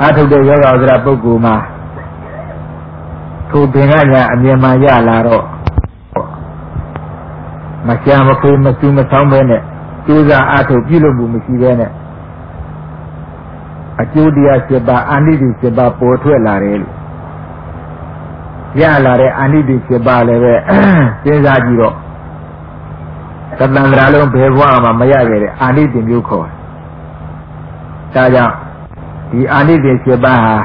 ထုတ်တဲ့ယောဂဝဇ္ဇပုဂ္ဂိုလ်မှာထိုပင်ကညာအမြင်မှရလာတော့မရှာမဖွေးမစူးမဆောင်းပဲနဲ့ကျိုးစားအားထုတ်ပြုလုပ်မှုမရှိပဲနဲ့အကျိုးတရား7ပါးအာနိသင်7ပါးပေါ်ထွက်လာတယ်လို့ရလာတဲ့အာနိသင်7ပါးလည်းပဲစဉ်းစားကြည့်တော့သတ္တန္တရာလုံးဘယ်ဘဝမှာမရခဲ့တဲ့အာနိသင်မျိုးခေါ်တယ်ဒါကြောင့်ဒီအာနိသင်7ပါးဟာ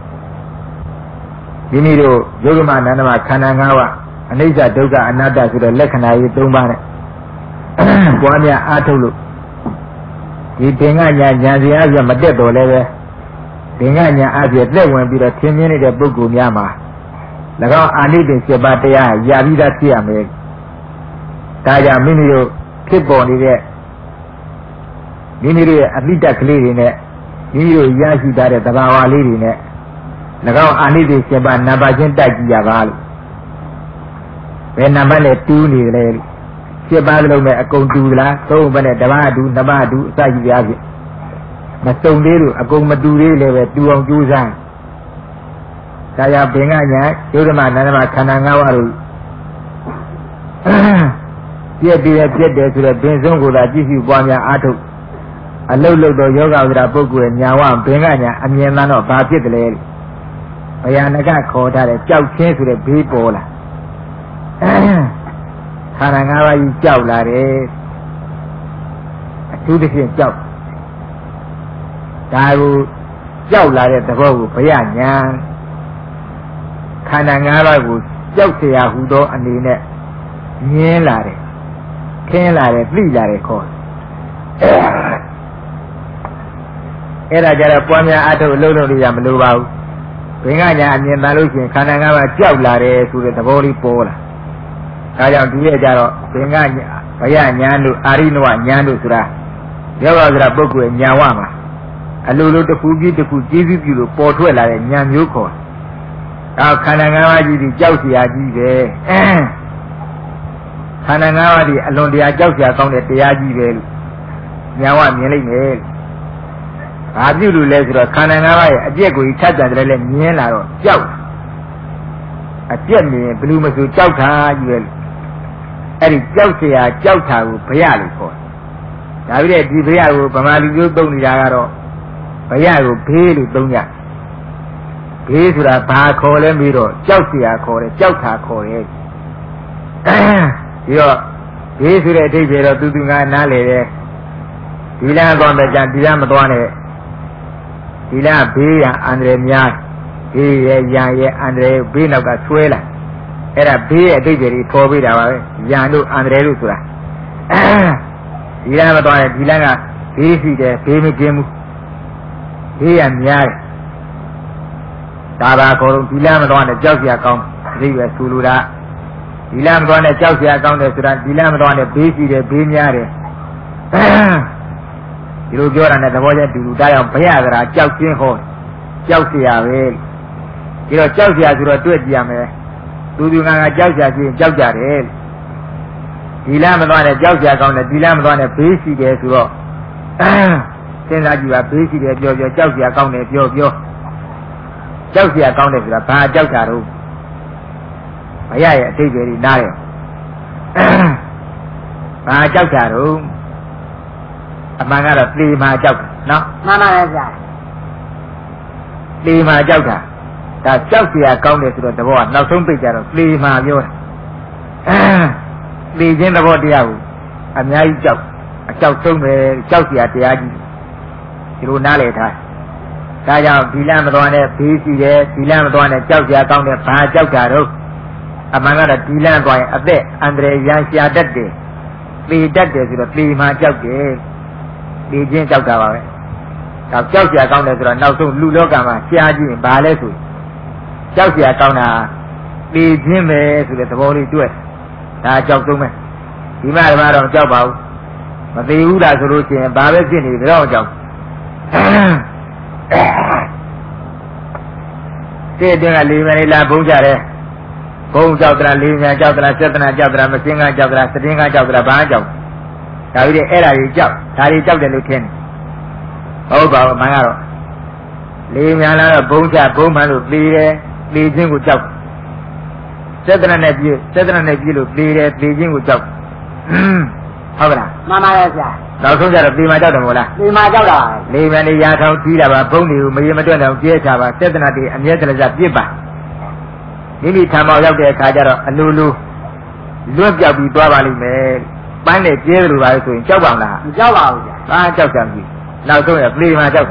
မိမိတို့ယုဂမနန္ဒမခန္ဓာ၅ပါးအနိစ္စဒုက္ခအနတ္တဆိုတဲ့လက္ခဏာကြီး3ပါးနဲ့ပွားများအားထုတ်လို့ဒီသင်္ကညာဉာဏ်စီအပြည့်မတက်တော်လည်းပဲသင်္ကညာအပြည့်သက်ဝင်ပြီးတော့ထင်မြင်နေတဲ့ပုဂ္ဂိုလ်များမှာ၎င်းအာနိသင်7ပါးတရားရပြီးသားဖြစ်ရမယ်ဒါကြောင့်မိမိတို့ဖြစ်ပေါ်နေတဲ့မိမိတို့ရဲ့အပိတ္တကလေးတွေနဲ့မိမိတို့ရရှိထားတဲ့သဘာဝလေးတွေနဲ့၎င်းအာနိသင်7ပါးနံပါတ်ချင်းတိုက်ကြည့်ရပါလို့ဘယ်နံပါတ်နဲ့တူးနေလဲ7ပါးလုံးနဲ့အကုန်တူလား3ပါးနဲ့တစ်ပါးတူ2ပါးတူအစရှိပြားဖြင့်မစုံသေးလို့အကုန်မတူသေးလည်းပဲတူအောင်ကြိုးစားဒါကြောင့်ဘင်္ဂညာယုဒ္ဓမနန္ဒမခန္ဓာ၅ပါးတို့ပြည့်တယ်ဆိုတဲ့ဘင်ဆုံးကိုသာကြည့်ရှုပွားများအားထုတ်အလုတ်လုတ်သောယောဂဝိဒပုဂ္ဂိုလ်ရဲ့ညာဝဘင်္ဂညာအမြင်မှန်တော့ဘာဖြစ်တယ်လဲဘယနကခေါ်ထားတဲ့ကြောက်ချင်းဆိုတဲ့ဘေးပေါ်လာခန္ဓာ၅ပါးကြီးကြောက်လာတယ်အထူးသဖြင့်ကြောက်ဒါကိုကြောက်လာတဲ့သဘောကိုဘယညာခန္ဓာ၅ပါးကိုကြောက်เสียဟူသောအနေနဲ့မြင်လာတယ်ခင်းလာတယ်သိလာတယ်ခေါ်အဲ့ဒါကြတော့ပွားများအထုတ်အလုံးလုံးတွေကမလိုပါဘူးဘင်္ဂညာအမြင်တန်လို့ရှိရင်ခန္ဓာ၅ပါးကြောက်လာတယ်ဆိုတဲ့သဘောလေးပေါ်လာဒါကြောင့်ဒီရဲ့ကြတော့ဘင်္ဂညာဘယညာတို့အာရိနဝညာတို့ဆိုတာယောဂဆိုတာပုဂ္ဂိုလ်ရဲ့ညာဝမှာအလိုလိုတစ်ခုပြီးတစ်ခုကျေးဇူးပြုလို့ပေါ်ထွက်လာတဲ့ညာမျိုးခေါ်ဒါခန္ဓာ၅ပါးကြီးဒီကြောက်เสียကြီးပဲခန္ဓာ၅ပါးဒီအလွန်တရာကြောက်เสียကောင်းတဲ့တရားကြီးပဲလို့ညာဝမြင်လိုက်မယ်ဘာပြုလို့လဲဆိုတော့ခန္ဓာ၅ပါးရဲ့အပြည့်ကိုချတ်တယ်လည်းမြင်လာတော့ကြောက်အပြည့်မြင်ဘယ်လိုမှဆိုကြောက်တာကြီးပဲအဲ့ဒီကြောက်เสียကြောက်တာကိုဘယလို့ခေါ်ဒါပြည့်ဒီဘယကိုဗမာလူမျိုးသုံးနေတာကတော့ဘယကိုဘေးလို့သုံးကြဘေးဆိုတာဘာခေါ်လဲပြီးတော့ကြောက်เสียခေါ်တယ်ကြောက်တာခေါ်တယ်ဒီတော့ဘေးဆိုတဲ့အဓိပ္ပာယ်တော့သူငါနားလေတယ်ဒီလမ်းသွားတဲ့ကြဒီလမ်းမသွားနဲ့ဒီလမ်းဘေးရန်အန္တရာယ်များဘေးရဲ့ရန်ရဲ့အန္တရာယ်ဘေးနောက်ကဆွဲလာအဲ့ဒါဘေးရဲ့အဓိပ္ပာယ်ကြီးပေါ်ပေးတာပါပဲရန်တို့အန္တရာယ်တို့ဆိုတာဒီလမ်းမသွားနဲ့ဒီလမ်းကဘေးရှိတယ်ဘေးမကင်းဘူးဘေးရန်များတယ်ဒါပါခေါ်လို့ဒီလမ်းမသွားနဲ့ကြောက်เสียကောင်းအဓိပ္ပာယ်ဆိုလိုတာဒီလမ်းမသွားနဲ့ကြောက်เสียကောင်းတယ်ဆိုတာဒီလမ်းမသွားနဲ့ဘေးရှိတယ်ဘေးများတယ်ဒီလိုပြောတာနဲ့သဘောချင်းတူတူဒါကြောင့်ဘယသရာကြောက်ခြင်းဟောကြောက်เสียပဲဒီတော့ကြောက်เสียဆိုတော့တွေ့ကြည့်ရမယ်သူငါကြောက်เสียချင်းကြောက်ကြတယ်ဒီလမ်းမသွားနဲ့ကြောက်เสียကောင်းတယ်ဒီလမ်းမသွားနဲ့ဘေးရှိတယ်ဆိုတော့စဉ်းစားကြည့်ပါဘေးရှိတယ်ပြောကြောက်เสียကောင်းတယ်ပြောကြောက်เสียကောင်းတယ်ဆိုတာဘာကြောက်တာတော့ဘယရဲ့အတိတ်တွေနားရဘာကြောက်တာတော့အမှန်ကတော့သေမာကြောက်တာနော်မှန်ပါရဲ့ဗျာသေမာကြောက်တာဒါကြောက်เสียကောင်းတယ်ဆိုတော့တဘောကနောက်ဆုံးပိတ်ကြတော့သေမာပြောတာသေခြင်းသဘောတရားကိုအများကြီးကြောက်အကြောက်ဆုံးပဲကြောက်เสียတရားကြီးဒီလိုနားလည်ထားဒါကြောင့်ဒီလမ်းမသွားနဲ့ဘေးရှိတယ်ဒီလမ်းမသွားနဲ့ကြောက်เสียကောင်းတယ်ဘာကြောက်တာတော့အမှန်ကတော့ဒီလမ်းသွားရင်အသက်အန္တရာယ်ရန်ရှာတတ်တယ်သေတတ်တယ်ဆိုတော့သေမာကြောက်တယ်ဒီချင်းကြောက်တာပါပဲဒါကြောက်เสียကောင်းတယ်ဆိုတော့နောက်ဆုံးလူလောကမှာရှားကြည့်ရင်ဘာလဲဆိုကြောက်เสียကောင်းတာဒီချင်းပဲဆိုတဲ့သဘောလေးတွေ့ဒါကြောက်ဆုံးပဲဒီမှာတော့ကြောက်ပါဘူးမသေးဘူးလားဆိုလို့ရှိရင်ဘာပဲဖြစ်နေတော့ကြောက်တဲ့အတွင်းကလေးမယ်လာဘုံကြတယ်ဘုံကြောက်တာလေးမြန်ကြောက်တာစေတနာကြောက်တာမစင်းကကြောက်တာစတင်းကကြောက်တာဘာကြောက်ဒါပြီးတဲ့အဲ့ဒါကြီးကြောက်ဒါကြီးကြောက်တယ်လို့ထင်တယ်ဟုတ်ပါဘူးမှန်ကတော့လေမြန်လာတော့ဘုံချဘုံမှန်လို့သေးတယ်သေခြင်းကိုကြောက်စေတနာနဲ့ပြည့်လို့သေတယ်သေခြင်းကိုကြောက်ဟုတ်ကလားမှန်ပါရဲ့ဗျာနောက်ဆုံးကြတော့သေမှကြောက်တယ်မို့လားသေမှကြောက်တာလေမြန်နေရာထောင်ကြီးလာပါဘုံတွေကိုမရေမတွက်တော့ကျဲချပါစေတနာတွေအမြဲတမ်းပြစ်ပါမိမိထံမောက်ရောက်တဲ့အခါကျတော့အလိုလိုလွတ်ပြောက်ပြီးသွားပါလိမ့်မယ်ပန်းနဲ့ကျဲလို့ပါလို့ဆိုရင်ကြောက်ပါမလားမကြောက်ပါဘူးဗျာဘာကြောက်ကြပြီနောက်ဆုံးရသေမှကြောက်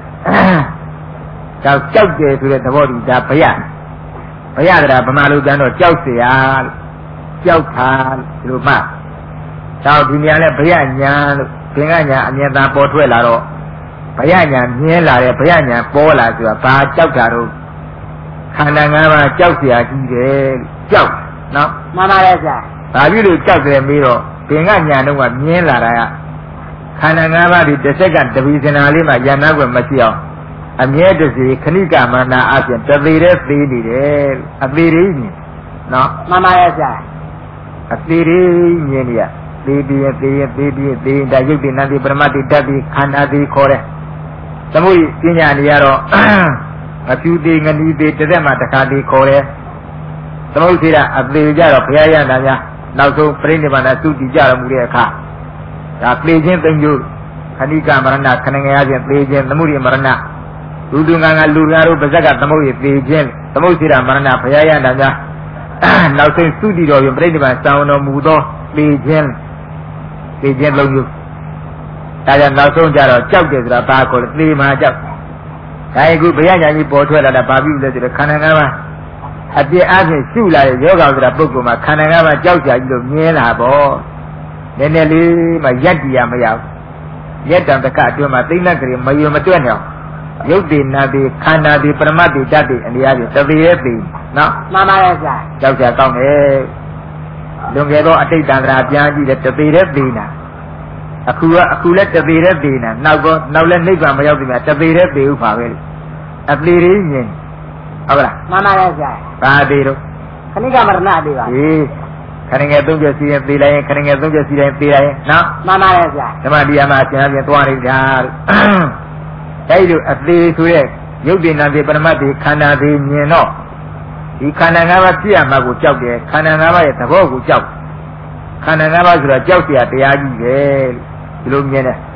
ကြောက်တယ်ဆိုတဲ့သဘောတူဒါဘယကဗမာလူပြန်တော့ကြောက်เสียကြောက်တာဒီလိုမှတော့ဒီနေရာနဲ့ဘယညာလို့သင်္ကညာအမြဲတမ်းပေါ်ထွက်လာတော့ဘယညာမြင်လာတယ်ဘယညာပေါ်လာဆိုတာဘာကြောက်တာတော့ခန္ဓာ၅ပါးကြောက်เสียကြီးတယ်ကြောက်နော်မှန်ပါရဲ့ဗျာဘာဖြစ်လို့ကြောက်တယ်မေးတော့သင်္ကညာတော့ကမြင်လာတာကခန္ဓာ၅ပါးဒီတစ်စက္ကန့်တပီစနာလေးမှာယန္နာကွယ်မရှိအောင်အမြဲတစေခဏိကမနာအပြင်တသေးတဲ့သေးနေတယ်အသေးရင်းနော်မှန်ပါရဲ့ဗျာအသေးရင်းမြင်နေရသေးပြီးဒါရုပ်တည်နံတိပရမတ္တိတတ်ပြီးခန္ဓာသေးခေါ်တယ်သမုဒိပညာနေရတော့အဖြူသေးငနီးသေးတစ်သက်မှတစ်ခါသေးခေါ်တယ်သမုဒိသေရအသေးကြတော့ဘုရားရဟန္တာများနောက်ဆုံးပြိဋိဘန္ဒသုတိကြတော်မူတဲ့အခါဒါသေခြင်းသိဉ္ဇုခဏိကမရဏခဏငယ်အပြင်သေခြင်းသမုဒိမရဏလူငါလူများတို့ပါဇက်ကသမုဒိသေခြင်းသမုဒိသေရမရဏဘုရားရဟန္တာများနောက်ဆုံးသုတိတော်ပြင်ပြိဋိဘန္ဒစောင်းတော်မူသောသေခြင်းလုံးယူဒါကြောင့်နောက်ဆုံးကြတော့ကြောက်တယ်ဆိုတာဘာခေါ်လဲသေမှာကြောက်ဒါအခုဘုရားညာကြီးပေါ်ထွက်လာတာဘာဖြစ်လဲဆိုတော့ခန္ဓာ၅ပါးအပြည့်အချင်းရှုလာတဲ့ယောဂဆိုတာပုဂ္ဂိုလ်မှာခန္ဓာ၅ပါးကြောက်ကြကြီးလို့မြင်လာပေါ့နည်းနည်းလေးမှရက်တည်ရမရဘူးရက်တံတကအတွင်းမှာသိမ့်လက်ကြမယွမတွက်နေအောင်ရုပ်တည်နာတည်ခန္ဓာတည်ပရမတ္တိတတ်တည်အလျားကြီးတသေးရဲ့တည်နော်မှန်ပါရဲ့ဗျာကြောက်ကြကောင်းတယ်လွန်ခဲ့သောအတိတ်တန္တရာပြန်ကြည့်တယ်တသေးတဲ့တည်နာအခုလည်းတသေးတဲ့တည်နာနောက်လည်းနိဗ္ဗာန်မရောက်ပြီများတသေးတဲ့တည်ဥပါပဲအသေးရင်းမြင်ဟုတ်လားမှန်ပါရဲ့ဗျာဘာသေးတော့ခဏိကမရဏသေးပါဟေးခဏငယ်သုံးချက်စီရင်သေးလိုက်ရင်ခဏငယ်သုံးချက်စီတိုင်းသေးလိုက်ရင်နော်မှန်ပါရဲ့ဗျာဓမ္မတရားမှာအရှင်အပြင်သွားနေကြအဲ့ဒီအသေးဆိုရဲ့ရုပ်တည်နာတိပရမတ္တိခန္ဓာသေးမြင်တော့ဒီခန္ဓာ၅ပါးဖြစ်ရမှာကိုကြောက်တယ်ခန္ဓာ၅ပါးရဲ့သဘောကိုကြောက်ခန္ဓာ၅ပါးဆိုတော့ကြောက်เสียတရားကြီးပဲဒီလိုမြင်တယ်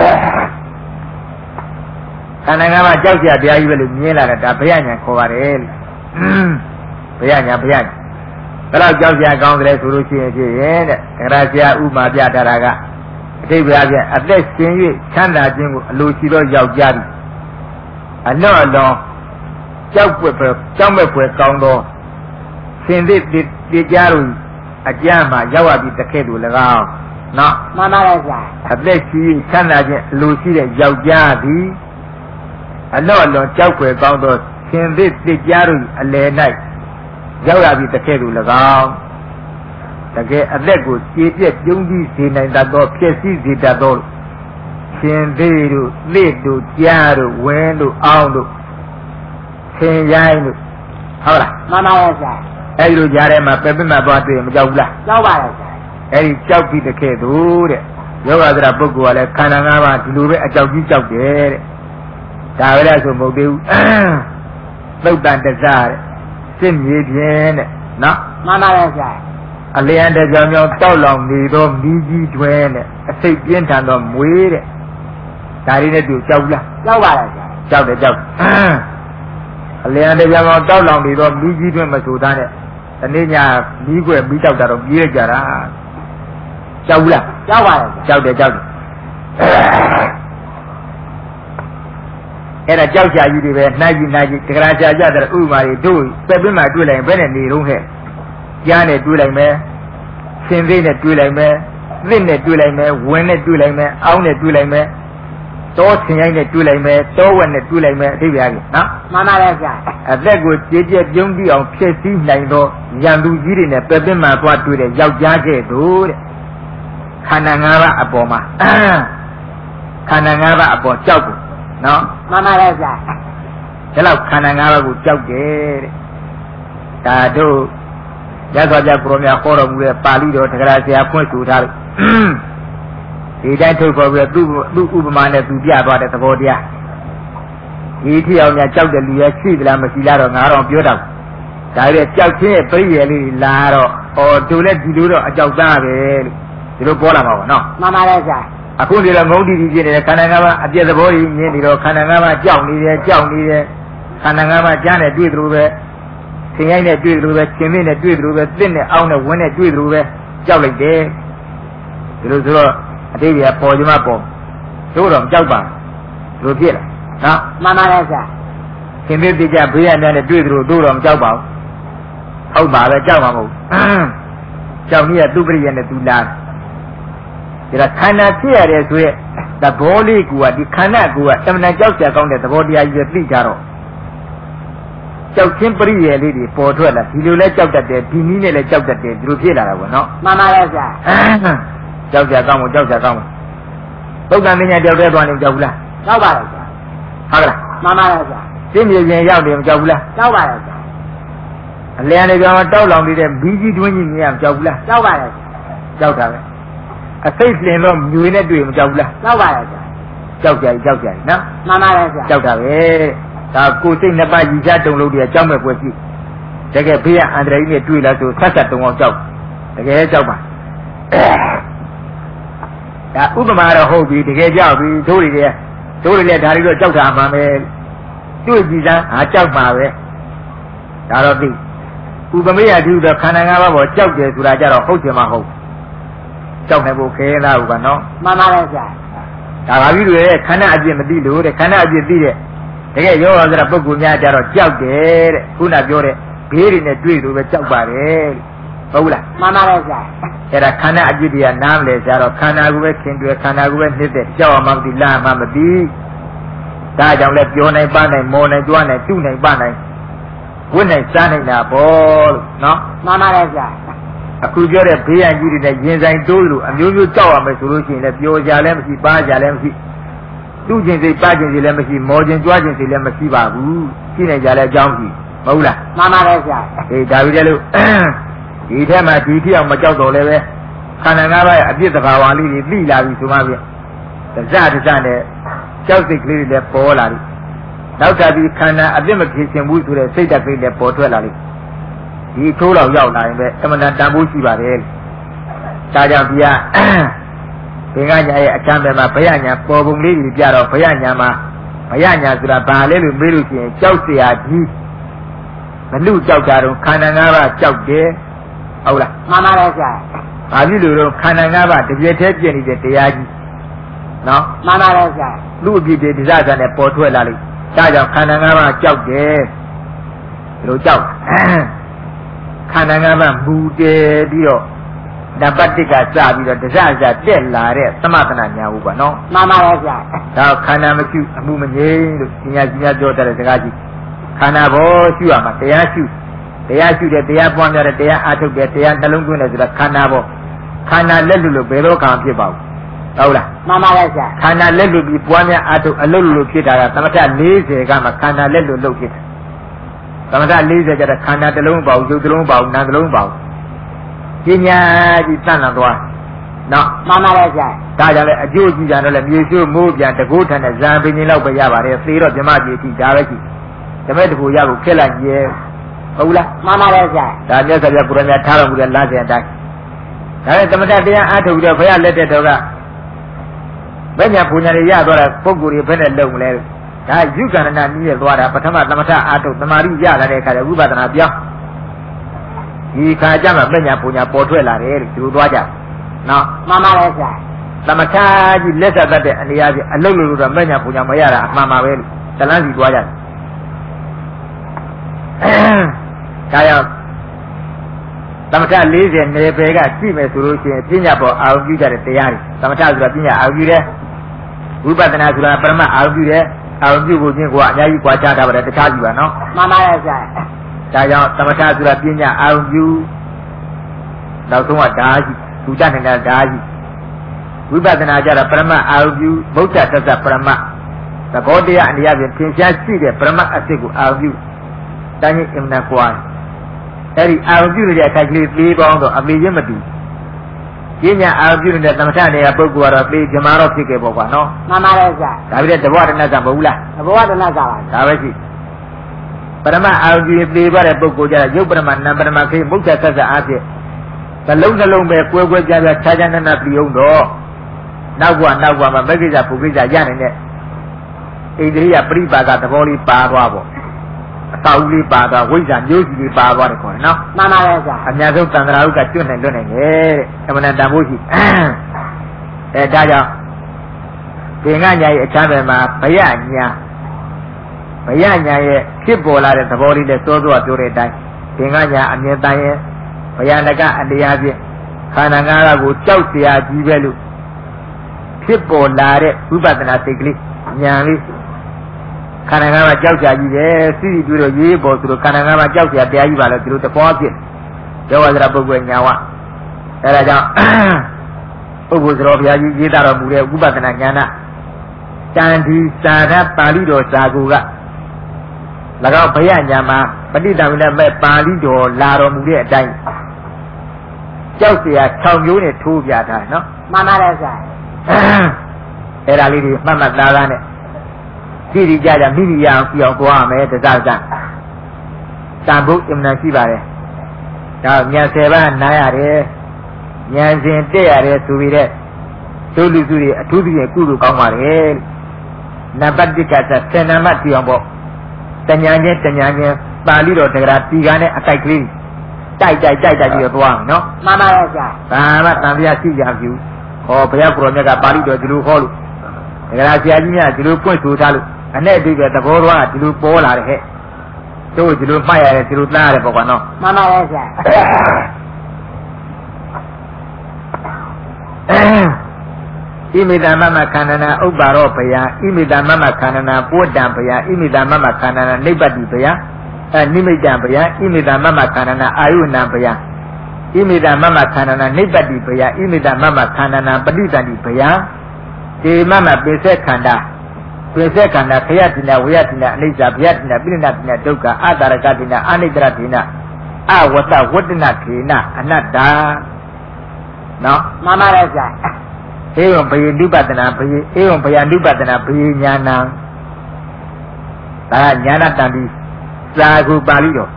ခန္ဓာ၅ပါးကြောက်เสียတရားကြီးပဲလို့မြင်လာတာဒါဘယညာခေါ်ပါတယ်ဘယညာဘယ်တော့ကြောက်เสียကောင်းတယ်ဆိုလို့ရှိရင်ဖြစ်ရဲ့တဲ့ဒဂရဆရာဥမာပြထားတာကအတိတ်ဘုရားပြန်အသက်ရှင်၍ချမ်းသာခြင်းကိုအလိုရှိသောယောက်ျားသည်အလွန်ကြောက်မဲ့ဖွယ်ကောင်းသောရှင်သစ်တေကြားတို့အကြမ်းမှာရောက်ရပြီးတခဲ့သူ၎င်းနော်မှန်ပါရဲ့ဗျာအသက်ရှိချမ်းသာခြင်းအလိုရှိတဲ့ယောက်ျားသည်အလွန်ကြောက်ဖွယ်ကောင်းသောရှင်သစ်တေကြားတို့အလယ်၌ရောက်ရပြီးတခဲ့သူ၎င်းတကယ်အသက်ကိုကြေပြက်ပြုံးပြီးစေနိုင်တတ်သောဖြစ်စည်းစေတတ်သောရှင်သေးတို့လက်တို့ကြားတို့ဝင်းတို့အောင်းတို့ဆင်ရိုင်းတို့ဟုတ်လားမှန်ပါရဲ့ဗျာအဲ့ဒီလိုကြားထဲမှာပဲပြမသွားတွေ့မကြောက်ဘူးလားကြောက်ပါရဲ့ဗျာအဲ့ဒီကြောက်ပြီးတခဲ့သူတဲ့ယောဂသရပုဂ္ဂိုလ်ကလည်းခန္ဓာ၅ပါးဒီလိုပဲအကြောက်ကြီးကြောက်တယ်တဲ့ဒါပဲလားဆိုမဟုတ်သေးဘူးသုတ်တန်တစားတဲ့စစ်မြေပြင်တဲ့နော်မှန်ပါရဲ့ဗျာအလျံတကြောင်ကြောင့်တောက်လောင်နေသောမိကြီးတွင်တဲ့အစိတ်ပြင်းထန်သောမွေးတဲ့ဒါလေးနဲ့တူကြောက်လားကြောက်ပါရဲ့ဗျာကြောက်တယ်ကြောက်အလျံတကြောင်ကြောင့်တောက်လောင်နေသောမိကြီးတွင်မဆိုသားတဲ့ဒီနေ့ညမိခွဲမိတောက်တာတော့ပြေးကြတာကြောက်လားကြောက်ပါရဲ့ကြောက်တယ်အဲ့ဒါကြောက်ကြကြီးတွေပဲနှိုက်ကြီးတကရာကြာကြတဲ့ဥမာတွေတို့ပဲ့ပြင်းမှတွေ့လိုက်ဘယ်နဲ့နေတော့ဟဲ့ကြားနဲ့တွေ့လိုက်မယ်ရှင်သေးနဲ့တွေ့လိုက်မယ်သစ်နဲ့တွေ့လိုက်မယ်ဝင်းနဲ့တွေ့လိုက်မယ်အောင်းနဲ့တွေ့လိုက်မယ်တောဆင်ရိုင်းနဲ့တွေ့လိုက်မယ်တောဝက်နဲ့တွေ့လိုက်မယ်အဓိပ္ပာယ်ကြီးနော်မှန်ပါရဲ့ဗျာအသက်ကိုကြေကျက်ပြုံးပြီးအောင်ဖြစ်စည်းနိုင်သောရန်သူကြီးတွေနဲ့ပဲ့ပြင်းမှသွားတွေ့တဲ့ယောက်ျားကဲ့သို့တဲ့ခန္ဓာ၅ပါးအပေါ်မှာခန္ဓာ၅ပါးအပေါ်ကြောက်တယ်နော်မှန်ပါရဲ့ဗျာဒါလောက်ခန္ဓာ၅ပါးကိုကြောက်တယ်တဲ့ဒါတို့ရသော်ပြကိုရောမြတ်ခေါ်တော်မူတဲ့ပါဠိတော်တက္ကရာဆရာဖွင့်ဆိုထားလို့ဒီတိုင်းထုတ်ခေါ်ပြီးသူ့ဥပမာနဲ့သူပြသွားတဲ့သဘောတရားဒီထီအောင်များကြောက်တဲ့လူရဲ့ရှိသလားမရှိလားတော့ငါတော့ပြောတော့ဒါရဲ့ကြောက်ချင်းရဲ့ပြည့်ရလေးလာတော့ဟောတို့လည်းဒီလိုတော့အကြောက်သားပဲလို့ဒီလိုပေါ်လာမှာပါနော်မှန်ပါတယ်ဗျာအခုဒီလိုငုံတီတီဖြစ်နေတဲ့ခန္ဓာ၅ပါးအပြည့်သဘောကြီးမြင်နေတော့ခန္ဓာ၅ပါးကြောက်နေတယ်ခန္ဓာ၅ပါးကြားနဲ့တွေ့သလိုပဲသင်ရိုက်နဲ့တွေ့သလိုပဲရှင်မင်းနဲ့တွေ့သလိုပဲသစ်နဲ့အောင်းနဲ့ဝင်းနဲ့တွေ့သလိုပဲကြောက်လိုက်တယ်ဒီလိုဆိုတော့အတိတ်ကပေါ်ကြမှာပေါ်တို့တော့ကြောက်ပါလို့ဖြစ်လာနော်မှန်ပါတယ်ဗျာရှင်မင်းပြကြဘေးရတဲ့နဲ့တွေ့သလိုတို့တော့မကြောက်ပါဘူးဟုတ်ပါပဲကြောက်မှာမဟုတ်ကြောက်နည်းကသူ့ပရိယနဲ့သူလာဒါခန္ဓာဖြစ်ရတဲ့ဆိုရက်သဘောလေးကဒီခန္ဓာကတမန်ကြောက်ကြကောင်းတဲ့သဘောတရားကြီးပဲသိကြတော့ကြောက်ချင်းပရိယေလေးတွေပေါ်ထွက်လာဒီလိုလဲကြောက်တတ်တယ်ဒီနည်းနဲ့လဲကြောက်တတ်တယ်ဒီလိုဖြစ်လာတာပေါ့နော်မှန်ပါရဲ့ဗျာကြောက်ကြကောင်းမို့ကြောက်ကြကောင်းမို့သုတ်တန်မင်းညာကြောက်တဲ့သွားနေကြောက်ဘူးလားကြောက်ပါရဲ့ဗျာဟုတ်ကလားမှန်ပါရဲ့ဗျာသိမြင်ရင်ရောက်တယ်မကြောက်ဘူးလားကြောက်ပါရဲ့ဗျာအလျံတွေကြောင်တောက်လောင်နေတဲ့ဘီးကြီးတွင်းကြီးမြင်ရမကြောက်ဘူးလားကြောက်ပါရဲ့ကြောက်တာပဲအစိတ်လင်တော့မြွေနဲ့တွေ့မကြောက်ဘူးလားကြောက်ပါရဲ့ဗျာကြောက်ကြနော်မှန်ပါရဲ့ဗျာကြောက်တာပဲဒါကိုစိတ်နှစ်ပါးကြီးချတုံလို့တည်းကြောက်မဲ့ပွဲရှိတကယ်ဘေးကအန္တရာယ်ကြီးနဲ့တွေ့လာဆိုဆက်ဆက်တုံအောင်ကြောက်တကယ်ကြောက်ပါဒါဥပမာတော့ဟုတ်ပြီတကယ်ကြောက်ပြီတို့တွေလည်းဒါတွေတော့ကြောက်တာမှန်ပဲတွေ့ကြည့်စမ်းကြောက်ပါပဲဒါတော့သိဥပမေယတိတော့ခန္ဓာ၅ပါးပေါ်ကြောက်တယ်ဆိုတာကြတော့ဟုတ်တယ်မဟုတ်ကြောက်နေဖို့ခဲလားဟုတ်ကနော်မှန်ပါရဲ့ဗျာဒါပါပြီတွေခန္ဓာအပြည့်မသိလို့တဲ့ခန္ဓာအပြည့်သိတဲ့တကယ်ရောဆိုတဲ့ပုဂ္ဂိုလ်များကြတော့ကြောက်တယ်တဲ့ခုနပြောတဲ့ဘေးတွေနဲ့တွေ့လို့ပဲကြောက်ပါတယ်ဟုတ်လားမှန်ပါရဲ့ဗျာအဲ့ဒါခန္ဓာအပြည့်တရားနားမလဲကြတော့ခန္ဓာကိုယ်ပဲခင်တွေ့ခန္ဓာကိုယ်ပဲနှိမ့်တဲ့ကြောက်အောင်မသိလားမှမသိဒါကြောင့်လဲပြောနိုင်ပါနိုင်မော်နိုင်ကြွားနိုင်တူးနိုင်ပါနိုင်ဝိနိုင်စားနိုင်တာပေါ့လို့နော်မှန်ပါရဲ့ဗျာအခုပြောတဲ့ဘေးရန်ကြီးတွေနဲ့ရင်ဆိုင်တိုးလို့အမျိုးမျိုးကြောက်ရမယ်ဆိုလို့ရှိရင်လည်းပျော်ကြလည်းမရှိပါကြလည်းမရှိတူးခြင်းစိတ်ပါခြင်းစိတ်လည်းမရှိမောခြင်းကြွားခြင်းစိတ်လည်းမရှိပါဘူးရှိနေကြလည်းအကြောင်းရှိမဟုတ်လားမှန်ပါရဲ့ဗျာအေးဒါပြီးတယ်လို့ဒီထက်မှဒီထီအောင်မကြောက်တော့လည်းပဲခန္ဓာ၅ပါးရဲ့အပြစ်တဘာဝလေးတွေသိလာပြီဆိုမှပြင်တစနဲ့ကြောက်စိတ်ကလေးတွေလည်းပေါ်လာပြီနောက်ထပ်ပြီးခန္ဓာအပြစ်မဖြစ်ခြင်းဘူးဆိုတဲ့စိတ်ဓာတ်ကလေးလည်းပေါ်ထွက်လာလိမ့်ဒီထိုးတော့ရောက်လာရင်ပဲအမှန်တန်ဖိုးရှိပါတယ်ဒါကြောင့်ဒီကဘင်္ဂညာရဲ့အခမ်းပဲမှာဘယညာပေါ်ပုံလေးကြီးပြတော့ဘယညာမှာဘယညာဆိုတာဘာလဲလို့မေးလို့ရှိရင်ကြောက်เสียကြီးမလူကြောက်တာတော့ခန္ဓာ၅ပါးကြောက်တယ်ဟုတ်လားမှန်ပါရဲ့ဗျာဘာဖြစ်လို့တော့ခန္ဓာ၅ပါးတပြည့်တည်းပြည့်နေတဲ့တရားကြီးနော်မှန်ပါရဲ့ဗျာလူအပြည့်တည်းဒီစားစားနဲ့ပေါ်ထွက်လာလိမ့်ဒါကြောင့်ခန္ဓာ၅ပါးကြောက်တယ်လို့ကြောက်ခန္ဓာ၅ပါးမူတည်ပြီးတော့နံပါတ်1ကစပြီးတော့တစတက်လာတဲ့သမထနာညာဟုတ်ပါနော်မှန်ပါရဲ့ဗျာဒါခန္ဓာမရှိအမှုမငြိမ်းလို့ဉာဏ်ကြီးပြောတဲ့စကားကြီးခန္ဓာဘောရှိရမှာတရားရှိတဲ့တရားပွားများတဲ့တရားအားထုတ်တဲ့တရားနှလုံးသွင်းတယ်ဆိုတာခန္ဓာဘောခန္ဓာလက်လူလို့ဘယ်တော့မှဖြစ်ပါဘူးဟုတ်လားမှန်ပါရဲ့ဗျာခန္ဓာလက်လူပြီးပွားများအားထုတ်အလုပ်လို့ဖြစ်တာကသမထ40ကမှခန္ဓာလက်လူလုပ်ဖြစ်တယ်သမထ40ကျတော့ခန္ဓာတစ်လုံးပေါ့ရုပ်တစ်လုံးပေါ့နာမ်တစ်လုံးပေါ့ပညာကြီးတန်လာသွားနော်မှန်ပါရဲ့ဗျာဒါကြောင့်လေအကျိုးကြည့်ကြတော့လေမြေရှိုးမိုးပြန်တကူထန်တဲ့ဇံပင်ကြီးလောက်ပဲရပါတယ်သေတော့ဓမ္မကြီးအထိဒါပဲကြည့်ဓမ္မတကူရဖို့ခက်လိုက်ရဲ့ဟုတ်လားမှန်ပါရဲ့ဗျာဒါမြတ်စွာဘုရားကိုရမြတ်ထားတော်မူတဲ့လမ်းစဉ်အတိုင်းဒါနဲ့သမထတရားအားထုတ်ပြီးတော့ဘုရားလက်တဲ့တော်ကဘယ်ညာပူညာတွေရသွားတာပုဂ္ဂိုလ်တွေဘယ်နဲ့လုံမလဲဒါယုကန္တနာနည်းနဲ့သွားတာပထမသမထအားထုတ်သမာဓိရလာတဲ့အခါကျဝိပဿနာပြောင်းဒီခါကျမှပညာပူညာပေါ်ထွက်လာတယ်လို့ဒီလိုသွားကြနော်မှန်ပါရဲ့ဗျာသမထကြီးလက်ဆက်တတ်တဲ့အနေအချင်းအလုတ်လို့တော့ပညာပူညာမရတာအမှန်ပါပဲလို့တလန်းစီသွားကြတယ်ဒါကြောင့်သမထ40နယ်ပယ်ကကြည့်မယ်ဆိုလို့ရှိရင်ပညာပေါ်အာရုံပြုကြတဲ့တရားတွေသမထဆိုတာပညာအာရုံပြုတယ်ဝိပဿနာဆိုတာပရမတ်အာရုံပြုတယ်အာရုံပြုဖို့ချင်းကအများကြီးကြွားချတာပါတဲ့တခြားကြည့်ပါနော်မှန်ပါရဲ့ဗျာဒါကြောင့်သမထဆိုတာပညာအာရုံပြုနောက်ဆုံးကဓာကြီးသူတတ်နေတာဓာကြီးဝိပဿနာကြတော့ပရမတ်အာရုံပြုဗုဒ္ဓသစ္စာပရမတ်သဘောတရားအနေအချင်းသင်ရှားရှိတဲ့ပရမတ်အစစ်ကိုအာရုံပြုတိုင်းရင်အင်မတန်ကွာအဲ့ဒီအာရုံပြုနေတဲ့အခိုက်ကလေးသေးပေါင်းတော့အမေချင်းမတူကြီးညာအာပြုနေတဲ့သမထနေရပုဂ္ဂိုလ်ကတော့ဒီဇမားတော့ဖြစ်ခဲ့ပေါ့ကွာနော်မှန်ပါတယ်ဗျာဒါပြီးတဲ့တဘောတနတ်ကမဟုတ်ဘူးလားသဘောတနတ်ကပါဒါပဲရှိပရမအာပြုပြေးပါတဲ့ပုဂ္ဂိုလ်ကြရုပ်ပရမနာပရမခေမုတ်ချက်ဆက်ဆက်အားဖြင့်နှလုံးပဲကွဲကွဲပြားပြားခြားခြားနာနာပြီးအောင်တော့နောက်ကမှာမဂ္ဂိဇပုဂ္ဂိဇရနိုင်တဲ့ဣန္ဒြိယပရိပါဒသဘောလေးပါသွားပေါ့အသာဦးလေးပါသွားဝိဇ္ဇာမျိုးစီလေးပါသွားတယ်ခေါ်တယ်နော်မှန်ပါတယ်ဗျာအများဆုံးတန်ត្រာဥကကျွတ်နိုင်တယ်တဲ့အမှန်တန်ဖို့ရှိဒါကြောင့်သင်္ကညာရဲ့အခြားဘက်မှာဘယညာရဲ့ဖြစ်ပေါ်လာတဲ့သဘောလေးနဲ့စောစောပြောတဲ့အတိုင်းသင်္ကညာအမြဲတမ်းရဲ့ဘယနကအတရားဖြင့်ခန္ဓာငါးပါးကိုကြောက်เสียကြီးပဲလို့ဖြစ်ပေါ်လာတဲ့ဝိပဿနာစိတ်ကလေးဉာဏ်လေးခန္ဓာငါးပါးကြောက်เสียကြီးပဲစီစီတွေ့တော့ရေးပေါ်ဆိုတော့ခန္ဓာငါးပါးကြောက်เสียတရားကြီးပါလို့ဒီလိုတဘောဖြစ်ကျောဝါစရာပုဂ္ဂိုလ်ညာဝအဲဒါကြောင့်ပုဂ္ဂိုလ်စရောဘုရားကြီးရေးတာတော်မူတဲ့ဝိပဿနာဉာဏ်တန်ဒီစာရပါဠိတော်စာကူက၎င်းဘယညာမှာပဋိသင်္ခါမဲ့ပါဠိတော်လာတော်မူတဲ့အတိုင်းကြောက်เสีย6မျိုးနဲ့ထိုးပြထားနော်မှန်ပါတယ်ဗျာအဲ့ဒါလေးတွေမှတ်သားသားနဲ့ကြည့်ကြမိမိရအောင်ကြည့်အောင်သွားမယ်တစားတန်ဖို့အမှန်ရှိပါတယ်ဒါည10ပါးနားရတယ်ဉာဏ်စဉ်တက်ရတယ်ဆိုပြီးတဲ့ဒုလူစုတွေအထူးသဖြင့်ကုသိုလ်ကောင်းပါတယ်နံပါတ်1က10နာမကြည့်အောင်ပေါ့တညာချင်းပါဠိတော်တက္ကရာတီကာနဲ့အတိုက်ကလေးတိုက်ပြီးတော့သွားမယ်နော်မှန်ပါတယ်ဗျာဘာမှတန်ပြရှိကြဘူးဟောဘုရားကိုယ်တော်မြတ်ကပါဠိတော်ဒီလိုခေါ်လို့တက္ကရာဆရာကြီးများဒီလိုပွင့်ဆိုထားလို့အနဲ့အတိတ်ကသဘောတော်ကဒီလိုပေါ်လာတယ်ဟဲ့တို့ဒီလိုမှတ်ရတယ်ဒီလိုသားရတယ်ပေါ့ကွာနော်မှန်ပါတယ်ဗျာဣမိတမမခန္ဓနာဥပ္ပါရောဘယဣမိတမမခန္ဓနာပုဒ္ဒံဘယဣမိတမမခန္ဓနာနိဗ္ဗတိဘယနိမိတံဘယဣမိတမမခန္ဓနာအာယုဏံဘယဣမိတမမခန္ဓနာနိဗ္ဗတိဘယဣမိတမမခန္ဓနာပဋိသန္တိဘယဒီမမပိစ္ဆေခန္ဓာခယတိနာဝေယတိနာအနိစ္စဘယတိနာပိဋိနာတိနာဒုက္ခအတ္တရကတိနာအနိစ္စရတိနာအဝတ္တဝတ္တနာခေနအနတ္တာနော်မှန်ပါတယ်ဗျာဧဝံဘယနုပတနာဘယဧဝံဘယနုပတနာဘယညာဏံဒါကညာဏတန်ပြီးစာကူပါဠိတော်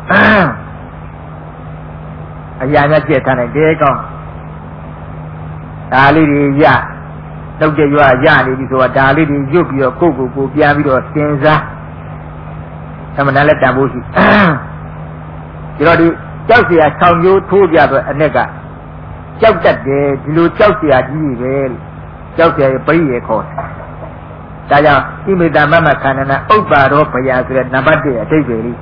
အရာများကျက်ထားနိုင်တယ်ကောင်းဒါလေးတွေရတုတ်တဲ့ရွာရနေပြီဆိုတာဒါလေးတွေရွတ်ပြီးတော့ကိုပြန်ပြီးတော့စဉ်းစားသမဏလည်းတန်ဖို့ရှိဒီတော့ဒီကြောက်เสีย6မျိုးထိုးပြတော့အ내ကကြောက်တတ်တယ်ဒီလိုကြောက်เสียကြီးပဲကြောက်เสียပရိယေခေါ်ဒါကြောင့်ဣမိတမမခန္ဓနာဥပ္ပါရောဘယဆိုတဲ့နံပါတ်1အဓိပ္ပာယ်လေး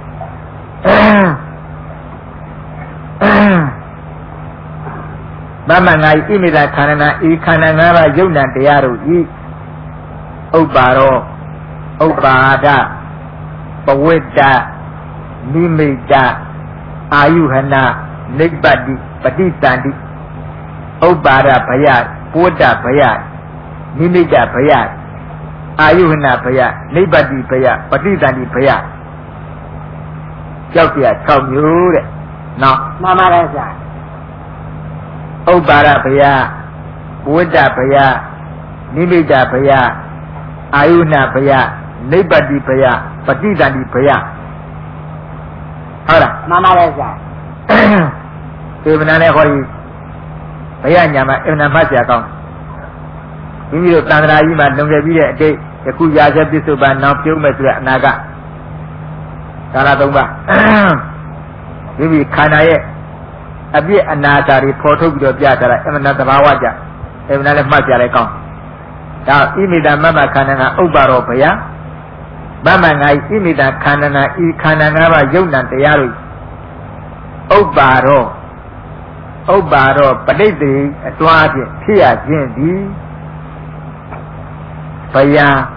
မမငါဣမိတခန္ဓနာဤခန္ဓာ၅ပါးယုတ်နံတရားတို့ဤဥပ္ပါရောဥပ္ပါဒပဝိတ္တနိမိတအာယုဟနာနိဗ္ဗတိပฏิသန္တိဥပ္ပါဒဘယပုဒ္ဒဘယနိမိတဘယအာယုဟနာဘယနိဗ္ဗတိဘယပฏิသန္တိဘယကြောက်ပြ6မျိုးတဲ့နော်မှန်ပါတယ်ဗျာဥပ္ပါဒဘယပုဒ္ဒဘယနိမိတဘယအာယုဟနာဘယနိဗ္ဗတိဘယပฏิသန္တိဘယဟုတ်လားမှန်ပါတယ်ဗျာသေဗနာနဲ့ဟောဒီဘယညာမှာအမှန်မှတ်ကြကောင်းမိမိတို့တန်ត្រာကြီးမှာလုံခဲ့ပြီးတဲ့အတိတ်ယခုရာဇပစ္စုပန်နောက်ပြုံးမဲ့ဆိုတဲ့အနာကကာလ3ပါးမိမိခန္ဓာရဲ့အပြည့်အနာတာတွေဖော်ထုတ်ပြီးတော့ပြထားတာအမှန်တဘာဝကြအမှန်လည်းမှတ်ကြလဲကောင်းဒါဣမိတမမခန္ဓနာဥပ္ပါရောဘယမမငါဣမိတခန္ဓနာဤခန္ဓာ၅ပါးယုတ်နံတရားတို့ဥပ္ပါရောပဋိသေအတွားဖြင့်ဖြစ်ရခြင်းသည်ဘယ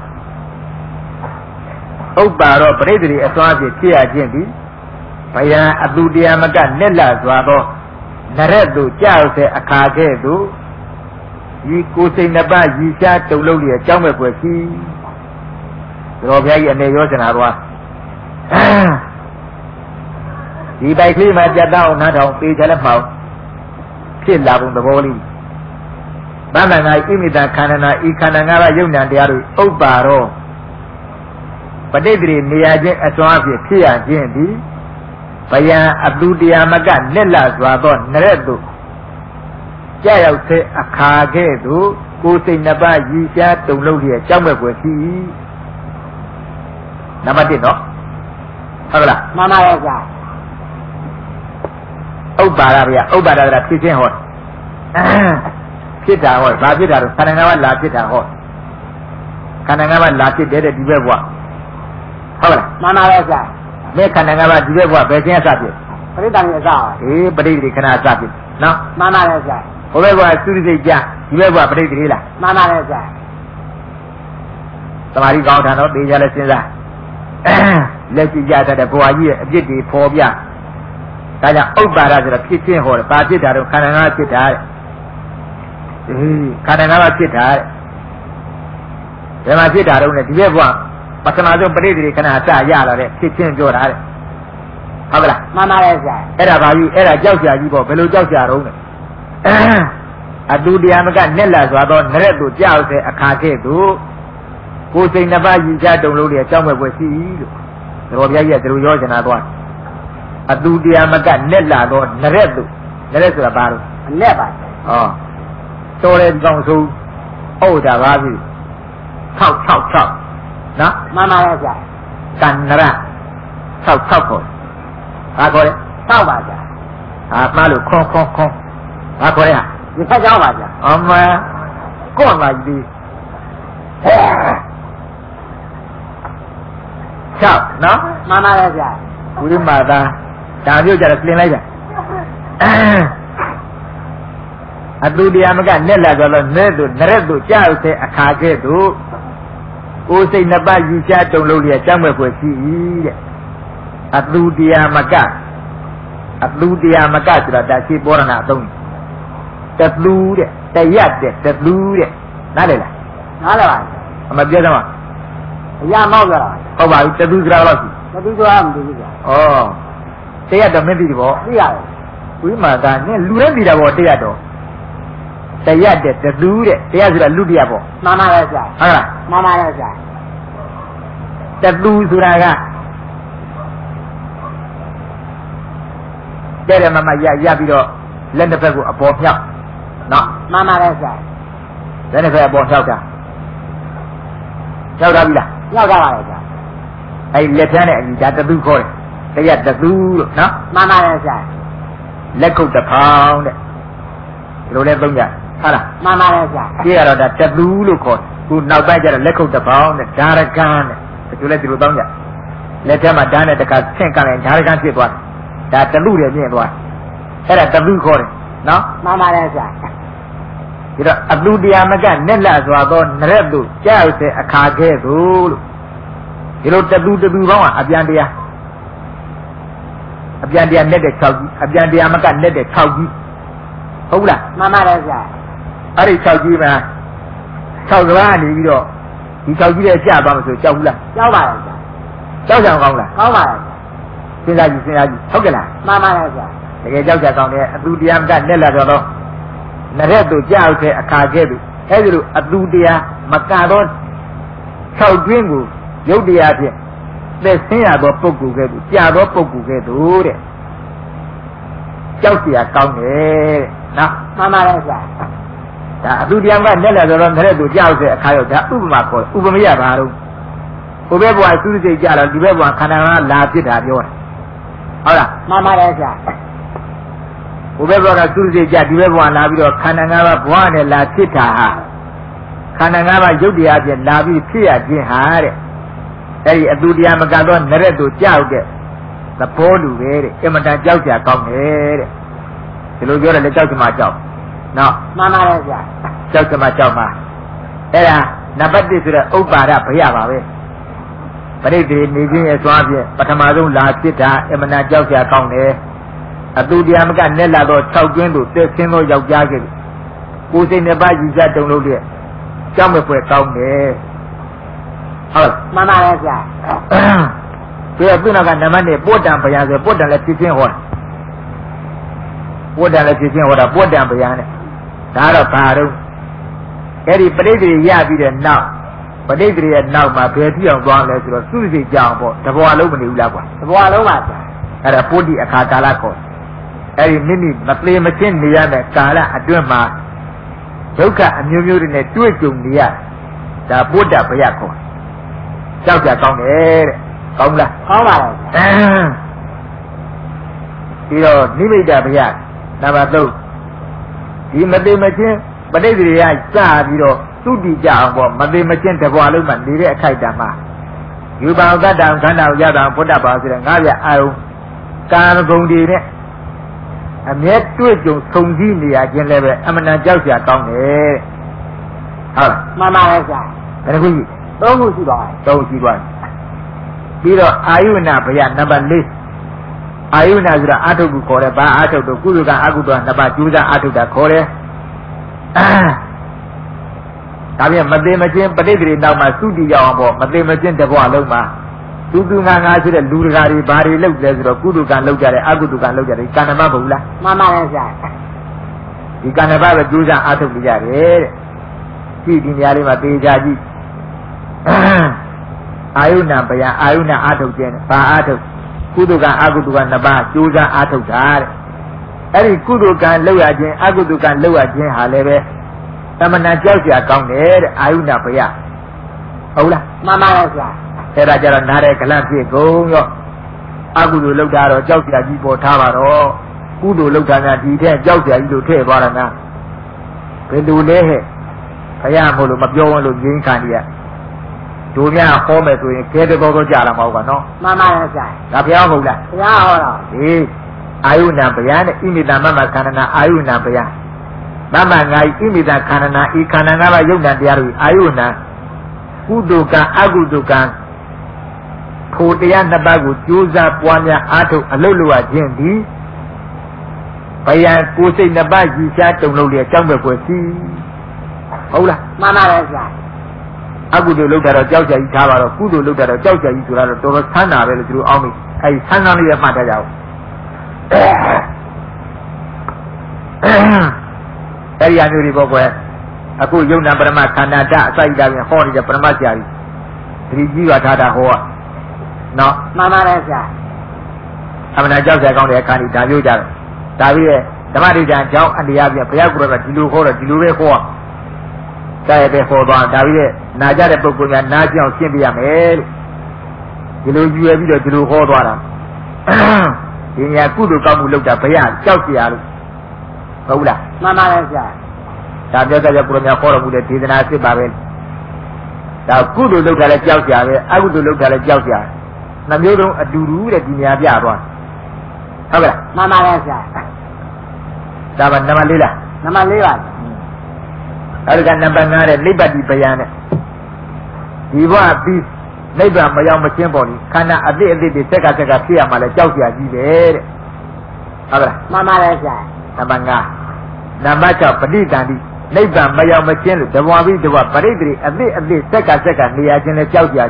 ဥပ္ပါရောပဋိသေအတွားဖြင့်ဖြစ်ရခြင်းသည်ဘယအတုတရားမကလက်လစွာသောနရက်သို့ကြောက်တဲ့အခါကဲ့သို့ဤကိုယ်စိတ်နှစ်ပါးရည်ရှားတုံလုံးလျက်ကြောင်းမဲ့ွယ်ရှိတော်ဘုရားကြီးအနေရောစနာတော်ဒီပိုက်ကလေးမှာကြက်တောင်းနားထောင်ပေးကြလက်မှောက်ဖြစ်လာပုံသဘောလေးဘာမှငါဣမိတခန္ဓာနာဤခန္ဓာ၅ပါးယုံနာတရားတို့ဥပ္ပါရောပဋိသေနေရခြင်းအစွမ်းအဖြစ်ဖြစ်ရခြင်းသည်ဘယံအတုတရားမကလက်လစွာသောနရက်တို့ကြာရောက်တဲ့အခါကဲ့သို့ကိုယ်စိတ်နှစ်ပါးရည်ရှားတုံလို့လျက်ကြောက်မဲ့ွယ်ရှိနံပါတ်1နော်ဟုတ်လားမှန်ပါရဲ့ဗျာဥပ္ပါဒဗျာဥပ္ပါဒကဖြစ်ခြင်းဟောဖြစ်တာဟောဘာဖြစ်တာတော့ခန္ဓာ၅ပါးလာဖြစ်တာဟောခန္ဓာ၅ပါးလာဖြစ်တဲ့ဒီဘက်ဘဝဟုတ်လားမှန်ပါရဲ့ဗျာမဲခန္ဓာ၅ပါးဒီဘက်ဘဝဘယ်ချင်းအစဖြစ်ပရိသတ်ကြီးအစပါပရိသေခဏအစဖြစ်နော်မှန်ပါရဲ့ဗျာဟိုဘက်ဘဝသုရိစိတ်ကြဒီဘက်ဘဝပရိသေလားမှန်ပါရဲ့ဗျာသမာဓိကောင်းတာတော့သိကြလဲစဉ်းစားလက်ရှိကြတဲ့ဘဝကြီးရဲ့အပြစ်တွေပေါ်ပြဒါကြောင့်ဥပ္ပါဒဆိုတော့ဖြစ်ချင်းဟောတယ်ဘာဖြစ်တာတော့ခန္ဓာ၅ပါးဖြစ်တာတဲ့ခန္ဓာ၅ပါးဖြစ်တာတဲ့ဘယ်မှာဖြစ်တာတော့လဲဒီဘက်ဘဝပထမဆုံးပရိသေခဏအစရလာတဲ့ဖြစ်ချင်းပြောတာတဲ့ဟုတ်ကလားမှန်ပါရဲ့ဗျာအဲ့ဒါဘာကြီးအဲ့ဒါကြောက်ကြကြီးပေါ့ဘယ်လိုကြောက်ကြတော့လဲအတူတရားမကနဲ့လာစွာသောနရက်တို့ကြောက်တဲ့အခါကဲ့သို့ကိုယ်စိတ်နှစ်ပါးရည်ချတုံလို့လျက်ကြောက်မဲ့ွယ်ရှိလို့တော်ဗျာကြီးကသူရောချင်တာသွားအတူတရားမကနဲ့လာသောနရက်တို့နရက်ဆိုတာဘာလို့အနဲ့ပါတော်တဲ့ကောင်းဆုံးဟုတ်တာပါပြီ666နော်မှန်ပါရဲ့ဗျာကန္နရ66ခေါ်ဘာခေါ်လဲ 6ပါဗျာမှားလို့ခွန်ဘာခေါ်လဲဒီဖက်ကြောင်းပါဗျာအမကော့ပါကြီး6နော်မှန်ပါရဲ့ဗျာဝိမာသာဒါမျိုးကြတော့ပြင်လိုက်တာအတူတရားမကနဲ့လာကြတော့နဲ့တို့နရက်တို့ကြောက်တဲ့အခါကဲ့သို့ကိုယ်စိတ်နှစ်ပါးယူချတုံလို့လျက်ကြောက်မဲ့ွယ်ရှိတဲ့အတူတရားမကဆိုတာဒါရှိပေါ်ရဏအသုံးတလူတဲ့တရက်တဲ့တလူတဲ့နားလည်လားနားလည်ပါအမပြောတော့အရာမောက်ကြတာဟုတ်ပါပြီတလူကြတော့ရှိတလူဆိုတာမသိဘူးကြာတရက်တော့မသိဘူးပေါ့သိရတယ်ဝိမာသာနဲ့လူလည်းသိတာပေါ့တရက်တော့တရက်တဲ့တလူတဲ့တရားဆိုတာလူတရားပေါ့မှန်ပါရဲ့ကြာဟုတ်လားမှန်ပါရဲ့ကြာတလူဆိုတာကတဲ့မမရပြီးတော့လက်တစ်ဖက်ကိုအပေါ်မြောက်နော်မှန်ပါရဲ့ကြာလက်တစ်ဖက်အပေါ်မြောက်တာရောက်တာပြီလားရောက်တာပါရဲ့ကြာအဲ့လက်ထမ်းနဲ့အညီဒါတလူခေါ်တယ်တရက်တလူလို့နော်မှန်ပါရဲ့ကြာလက်ခုပ်တစ်ဖောင်းတဲ့ဒီလိုလဲသုံးကြဟုတ်လားမှန်ပါရဲ့ကြာကြည့်ရတော့ဒါတလူလို့ခေါ်တယ်ခုနောက်ပိုင်းကျတော့လက်ခုပ်တစ်ဖောင်းတဲ့ဓာရကန်းတဲ့ဒီလိုလဲဒီလိုသုံးကြလက်ထက်မှာဓာတ်နဲ့တခါဆင့်ကန့်လိုက်ဓာရကန်းဖြစ်သွားတယ်ဒါတလူတယ်မြင်သွားအဲ့ဒါတလူခေါ်တယ်နော်မှန်ပါရဲ့ကြာဒီတော့အတူတရားမကနဲ့လစွာသောနရက်တို့ကြောက်တဲ့အခါကဲ့သို့လို့ဒီလိုတတူပေါင်းကအပြန်တရားနဲ့တဲ့6ကြီးအပြန်တရားမကနဲ့တဲ့6ကြီးဟုတ်လားမှန်ပါရဲ့ကြာအဲ့ဒီ6ကြီးမှာ6ကဘာနေပြီးတော့ဒီ6ကြီးရဲ့ကြာသွားမှဆိုကြောက်ဘူးလားကြောက်ပါရဲ့ကြာကြောက်ကြကောင်းလားကောင်းပါရဲ့စဉ်းစားကြည့်ဟုတ်ကဲ့လားမှန်ပါရဲ့ကြာတကယ်ကြောက်ကြကောင်းတယ်အတူတရားမကနဲ့လာတော့နရက်တို့ကြောက်တဲ့အခါကဲ့သို့အဲဒီလိုအတူတရားမကတော့6တွင်းကိုရုပ်တရားဖြင့်သက်ဆင်းရသောပုဂ္ဂိုလ်ကဲ့သို့ကြာသောပုဂ္ဂိုလ်ကဲ့သို့တဲ့ကြောက်เสียကောင်းတယ်တဲ့နော်မှန်ပါရဲ့ကြာဒါအတူတရားကနဲ့လာတော့နရက်တို့ကြောက်တဲ့အခါရောက်ဒါဥပမာခေါ်ဥပမရပါတော့ဟိုဘက်ဘဝသုစိတ်ကြတော့ဒီဘက်ဘဝခန္ဓာကလာဖြစ်တာပြောတယ်ဟုတ်လားမှန်ပါရဲ့ကြာဟိုဘက်ဘဝကသုစိတ်ကြဒီဘက်ဘဝလာပြီးတော့ခန္ဓာ၅ပါးဘဝနဲ့လာဖြစ်တာဟာခန္ဓာ၅ပါးရုပ်တရားဖြင့်လာပြီးဖြစ်ရခြင်းဟာတဲ့အဲ့ဒီအတူတရားမကတော့နရက်တို့ကြောက်တဲ့သဘောလူပဲတဲ့အင်မတန်ကြောက်ကြကောင်းတယ်တဲ့ဒီလိုပြောတယ်လေကြောက်ကြမှာကြောက်နော်မှန်ပါရဲ့ကြာကြောက်ကြမှာကြောက်ပါအဲ့ဒါနံပါတ်1ဆိုတဲ့ဥပ္ပါဒဘယပါပဲပရိသေနေခြင်းရဲ့သွားဖြင့်ပထမဆုံးလာဖြစ်တာအမှန်တရားကြောက်ကြကောင်းတယ်အတူတရားမကနဲ့လာတော့6ကျွန်းတို့တက်ဆင်းသောယောက်ျားကကိုယ်စိတ်နှစ်ပါးယူကြတုံလို့တဲ့ကြောက်မဲ့ဖွယ်ကောင်းတယ်ဟုတ်မှန်ပါရဲ့ဗျာဒီကခုနကနံပါတ်1ပုတ္တံဗျာဆိုပုတ္တံလည်းဖြစ်ချင်းဟောတာပုတ္တံလည်းဖြစ်ချင်းဟောတာပုတ္တံဗျာနဲ့ဒါတော့ဘာတော့ Eri Padidri Yabi now. Padidri and now my baby on one letter, Susie Jambo, the Boalumani Lava. The Boaloma. At a podi a Catalacos. Eri Mini, Maclay Machin, Niana, Kala, Aduma. Joka and New Murin at Tuitum Nia. The Buddha Payako. South Kong Air. Kongla. Nimida Paya. Navato. He Made Machin, but every eye saw Sudi Jambo, Made Machin, the Waluman, the Kaitama. You bow that down, Kana Yada, put up as an Aya Ao. Kana Gondi. And yet to it, you Songi, I can never, I'm an Josia Kong Air. Mamma, and we don't see why. don't see one. Biro Ayuna Paya number list. Ayuna is the Atobu Kore, Ba Ato, the Kuruga Aguda, Nabajuda Atuda Kore. Tabi Made Machin, Padidri now my Sudi Yambo, Made Machin the Boaloma. Tudunga to the Lurari, Bari, Look, Kudukan look at it, Agudukan look at it, Kanamabula. Mamma, you can have a Juda Atobu. Feeding the Alima Pejaji Ayuna Paya, Ayuna Atogen, Pa Ato, Kudugan Agudugan Naba, Juza Atogar. Every Kudugan Loagen, Agudugan Loagen, Haleve, Tamana Josia Counted, Ayuna Paya. Ola, Mamma, Eraja Nare Kalansi, go, Agudu Logaro, Josia Gibo Tavaro, Kudu Logana, Josia, you take Varana. Pendule. I am Mabio Lugin Candia. Do me a home to incredible Jalamova, Mamma, Lapiamola. Yeah, Ayuna Bayan, Imida Mama Canana, Ayuna Bayan. Mama, I Imida Canana, Ikanana, Yuna Diari, Ayuna, Uduka, Agudukan, Putiana Bagu, Juza, Puanya, Ato, Alulua, Jendi. Bayan, Putin the Baji, Shat, Lulia, Chamber, Ola, Mamma, Agudu looked at a Jauja Tower, Kudu looked at a Jauja to Sana through Army, a son only a matter out. Very unusual. A good young number of Canada, side down in Horny, the Pramatiari. 3G at Hada Hoa. No, Mamma, I'm an Jauja on the Kani Davuja. Davide, the Marijan Jow and the Avia Piagura, Dilu Hora, Dilu Hoa. Say before David, Naja Pukuya, Naja, Kimbia Mail. You know, you have to do hot water. In Yakudu, come look at Paya, Chausia. Ola, Mamma, Tabia Purana Hora with the Tidanasi Babel. Now, Kudu look at a Chausia, I would look at a Chausia. Namudo, a Duru, a Dinia Biaba. Ola, Mamma, Saban Namalila. Namalila. Alga number 9, Liberty Bayana. He was this neighbor, my young machine body. Kana a bit the second Sia Malachausia, Mamma, Namanga. Namacha Paditandi, neighbor, my young machine, the one we do a paradry, a bit of the second, the agent Chausia,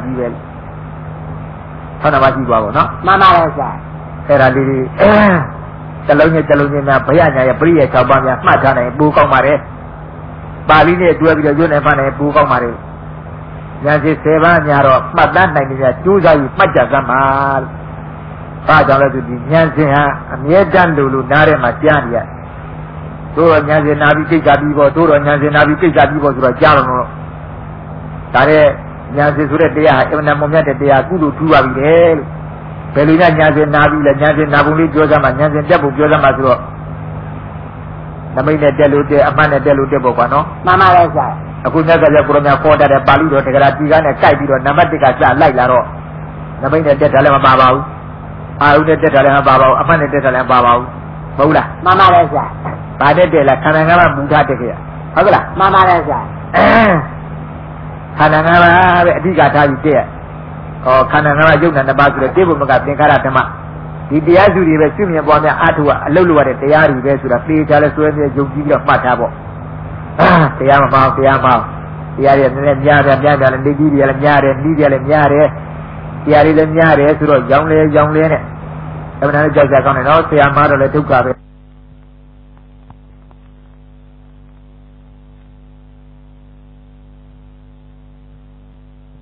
Hanamaki Babo, no? Mamma, Herali, Talonia, Payana, Bria, Cabana, Matana, Book of Mare. Bali ne do bi yo ne fa ne bu kaw ma de nya si 7 ba nya ro mat tan nai ni ya chu sa yi mat ja san ma ba jaw le tu di nya sin ha a mye tan lu na de ma jia ni ya do ro nya sin na bi kick ja bi bo do ro nya sin na bi kick ja bi bo so ro ja lo no da de nya sin so deတရားအမှန်မမြတ်တဲ့တရားကုသိုလ်ထူပါပြီလေဘယ်လိုလဲnya sin na bi le nya sin naပုံလေးပြောစမ်းမှာnya sinတက်ဖို့ပြောစမ်းမှာဆိုတော့နမိတ်နဲ့တက်လို့တက်အမှန်နဲ့တက်လို့တက်ပေါ့ကွာနော်မှန်ပါလေဆရာအခုမြတ်စွာဘုရားကိုရောမြတ်ခေါ်တတ်တဲ့ပါဠိတော်တက္ကရာဒီကားနဲ့ကြိုက်ပြီးတော့နံပါတ်1ကစလိုက်လာတော့နမိတ်နဲ့တက်တာလည်းမပါပါဘူးအာဟုနဲ့တက်တာလည်းမပါပါဘူးအမှန်နဲ့တက်တာလည်းမပါပါဘူးမဟုတ်လားမှန်ပါလေဆရာဗာတက်တယ်လားခန္ဓာ၅ပါးမူထားတက်ခဲ့ရဟုတ်ကလားမှန်ပါလေဆရာခန္ဓာ၅ပါးပဲအဓိကထားပြီးတက်ဟောခန္ဓာ၅ပါးယုတ်နာ၅ပါးဆိုတဲ့တေဘုမကသင်္ခါရဓမ္မဒီတရားစုတွေပဲရှုမြင်ပွားများအားထုတ်အလုပ်လုပ်ရတဲ့တရားတွေပဲဆိုတာသိကြလဲစွဲမြဲယုံကြည်ပြီးတော့မှတ်ထားပေါ့တရားမပေါတရားတွေနည်းနည်းများတယ်လည်းနေကြီးတွေလည်းများတယ်နှီးတွေလည်းများတယ်တရားတွေလည်းများတယ်ဆိုတော့ရောင်းလဲနဲ့အမှန်တမ်းကြောက်ကြကောင်းတယ်နော်ဆရာမတော့လည်းဒုက္ခပဲ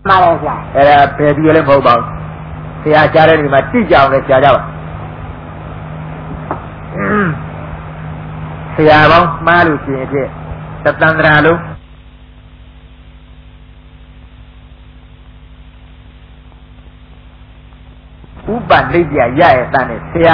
မှန်ပါဗျာအဲ့ဒါဖယ်ပြီးလည်းမဟုတ်ပါဘူးဆရာကြားတဲ့ဒီမှာတိကြအောင်လည်းဆရာကြပါဆရာပေါင်းမှားလို့ရှိရင်ဖြင့်သတ္တန္တရာလုံးဥပနိပြရရဲ့တန်းနဲ့ဆရာ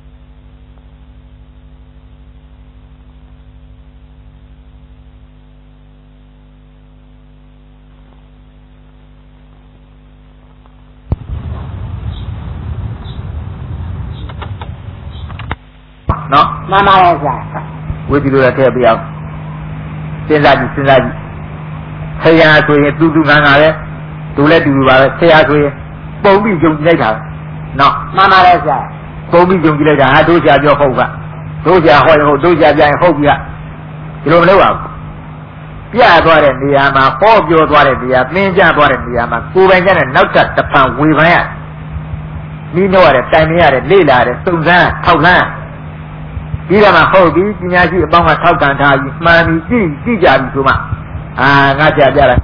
နော်မှန်ပါရဲ့ဗျာဝိသီလိုရထည့်ပြအောင်စဉ်းစားကြည့်ဆရာဆိုရင်တူငန်းပဲတူလည်းတူပါပဲဆရာဆိုရင်ပုံပြီးယုံကြည်လိုက်တာနော်မှန်ပါရဲ့ဗျာပုံပြီးယုံကြည်လိုက်တာဟာတို့ဆရာပြောဟုတ်ကတို့ဆရာဟောရင်ဟုတ်တို့ဆရာပြန်ဟုတ်ပြီကဒီလိုမလုပ်ပါဘူးပြသွားတဲ့နေရာမှာဟောပြောသွားတဲ့နေရာသင်ကြားသွားတဲ့နေရာမှာကိုယ်ပိုင်ကျတဲ့နောက်ထပ်တစ်ဖန်ဝေဖန်ရနီးနှောရတယ်တိုင်မရတယ်လေ့လာရတယ်စုံစမ်းထောက်လန်းဒီကမှာဟုတ်ပြီပညာရှိအပေါင်းကထောက်ကန်ထားပြီးမှန်ပြီးကြည့်ကြပြီဆိုမှငါပြလိုက်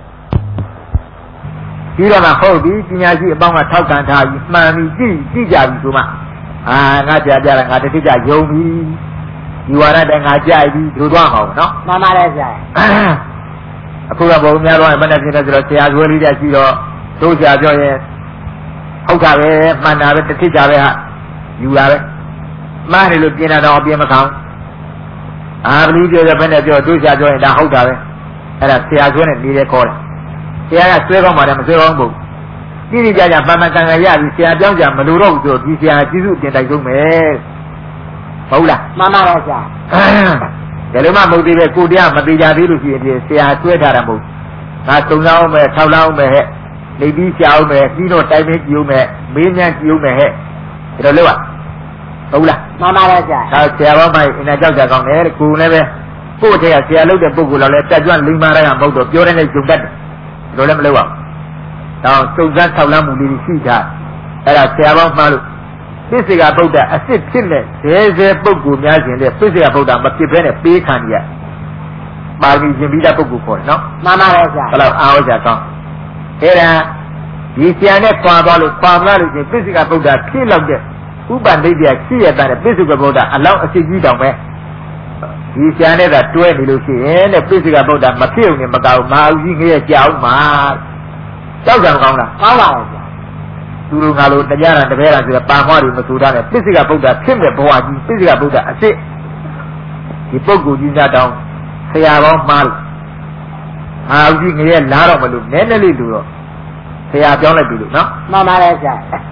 ဒီကမှာဟုတ်ပြီပညာရှိအပေါင်းကထောက်ကန်ထားပြီးမှန်ပြီးကြည့်ကြပြီဆိုမှငါပြလိုက်ငါတတိယယုံပြီဒီဝါရတဲ့ငါကြိုက်ပြီဒုသွားအောင်နော်မှန်ပါတယ်ဗျာအခုကဘုံများတော့မနဲ့ပြင်းနေဆိုတော့ဆရာဆွဲလေးတက်ရှိတော့တို့ဆရာပြောရင်ဟုတ်တာပဲမှန်တာပဲတတိယပဲဟာယူတာပဲမှားတယ်လို့ပြင်တာတော့အပြင်မခံဘလူးပြောရဘယ်နဲ့ပြောတို့ဆရာပြောရင်ဒါဟုတ်တာပဲအဲ့ဒါဆရာဆွဲနဲ့နေတဲ့ခေါ်တယ်ဆရာကဆွဲကောင်းပါတယ်မဆွဲကောင်းဘူးတိတိကျကျမှန်မှန်ကန်ကန်ရပြီဆရာပြောင်းကြမလို့တော့ဘူးဆိုဒီဆရာကျေးဇူးတင်တိုက်ဆုံးမယ်ဟုတ်လားမှန်ပါပါဗျာဒါလည်းမဟုတ်သေးပဲကိုတရားမသေးကြသေးလို့ရှိရင်ဆရာဆွဲထားတာမဟုတ်ငါစုံလောက်မယ်ထောက်လောက်မယ်ဟဲ့နေပြီးရှာအောင်မယ်ပြီးတော့တိုင်မင်းကြည့်အောင်မယ်မေးမြန်းကြည့်အောင်မယ်ဟဲ့ဒါလို့လို့ဟုတ်လားမှန်ပါပါဗျာဒါဆရာတော်မိုင်အင်းကြောက်ကြကောင်းတယ်ကိုလည်းပဲကိုယ့်ထဲကဆရာလုပ်တဲ့ပုဂ္ဂိုလ်တော်လည်းတက်ကြွလိမ္မာရကမဟုတ်တော့ပြောတဲ့နဲ့ဂျုံတတ်တယ်ဒါလည်းမလုပ်ပါဘူးတောင်းစုံစမ်းထောက်လန်းမှုလေးရှိတာအဲ့ဒါဆရာတော်မှားလို့ပစ္စေကဗုဒ္ဓအစ်စ်ဖြစ်တဲ့ဇဲပုဂ္ဂိုလ်များရှင်တဲ့ပစ္စေကဗုဒ္ဓမဖြစ်ဘဲနဲ့ပေးခံရပါဠိရှင်ပြီးတဲ့ပုဂ္ဂိုလ်ခေါ်တယ်နော်မှန်ပါပါဗျာဘယ်လောက်အားဝကြကောင်းအဲ့ဒါဒီဆရာနဲ့ခွာသွားလို့ခွာသွားလို့ရှင်ပစ္စေကဗုဒ္ဓဖြစ်လောက်တဲ့ဥပနိပြရှိရတဲ့ပစ္စေကဗုဒ္ဓအလောင်းအစ်ကြီးတောင်ပဲဒီဆရာနဲ့ကတွဲနေလို့ရှိရင်တဲ့ပစ္စေကဗုဒ္ဓမဖြစ်ုံနဲ့မကောင်းမအောင်ကြီးငရဲကြောက်မှာကြောက်ကြံကောင်းလားကောင်းပါပါဗျာသူတို့ငါလိုတရားရတပည့်ရဆိုတော့ပါမွားတွေမဆိုတာနဲ့ပစ္စေကဗုဒ္ဓဖြစ်မဲ့ဘဝကြီးပစ္စေကဗုဒ္ဓအစ်စ်ဒီပုဂ္ဂိုလ်ကြီးများတောင်ဆရာပေါင်းမှားလို့အောင်ကြီးငရဲလာတော့မလို့နည်းနည်းလေးလူတော့ဆရာပြောင်းလိုက်ပြီလို့နော်မှန်ပါလေဆရာ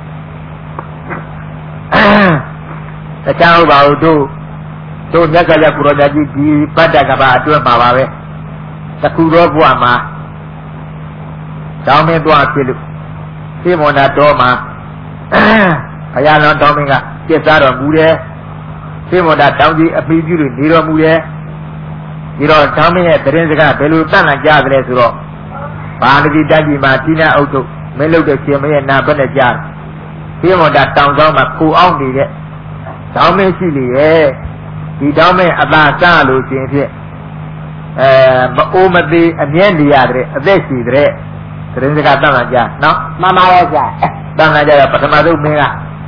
တခြားဟုတ်ပါဘူးတို့မြတ်ကလေးကိုရောကြီးဒီပတ္တကဘာအတွဲမှာပါပဲတခုတော့ဘုရားမှာတောင်းမင်းသွားဖြစ်လို့သိမွန်တာတော်မှာဘုရားတော်တောင်းမင်းကပြစ်သားတော်မူတယ်သိမွန်တာတောင်းကြီးအမိပြုလို့နေတော်မူတယ်ဒီတော့တောင်းမင်းရဲ့တရင်စကားဘယ်လိုတတ်နိုင်ကြသလဲဆိုတော့ဘာနတိတတ်ကြီးမှာတိနာအုပ်တို့မင်းလုပ်တဲ့ရှင်မင်းရဲ့နာဘက်နဲ့ကြားသိမွန်တာတောင်းဆောင်မှာခူအောင်နေတဲ့တောင်းမင်းရှိလေရဲ့ဒီတောင်းမင်းအသာစားလို့ရှင်ဖြင့်မအိုးမသေးအမြဲနေရတဲ့အသက်ရှိတဲ့တရင်စကားတတ်နိုင်ကြနော်မှန်ပါရဲ့ဆရာတန်ခါကြတော့ပထမဆုံးမင်း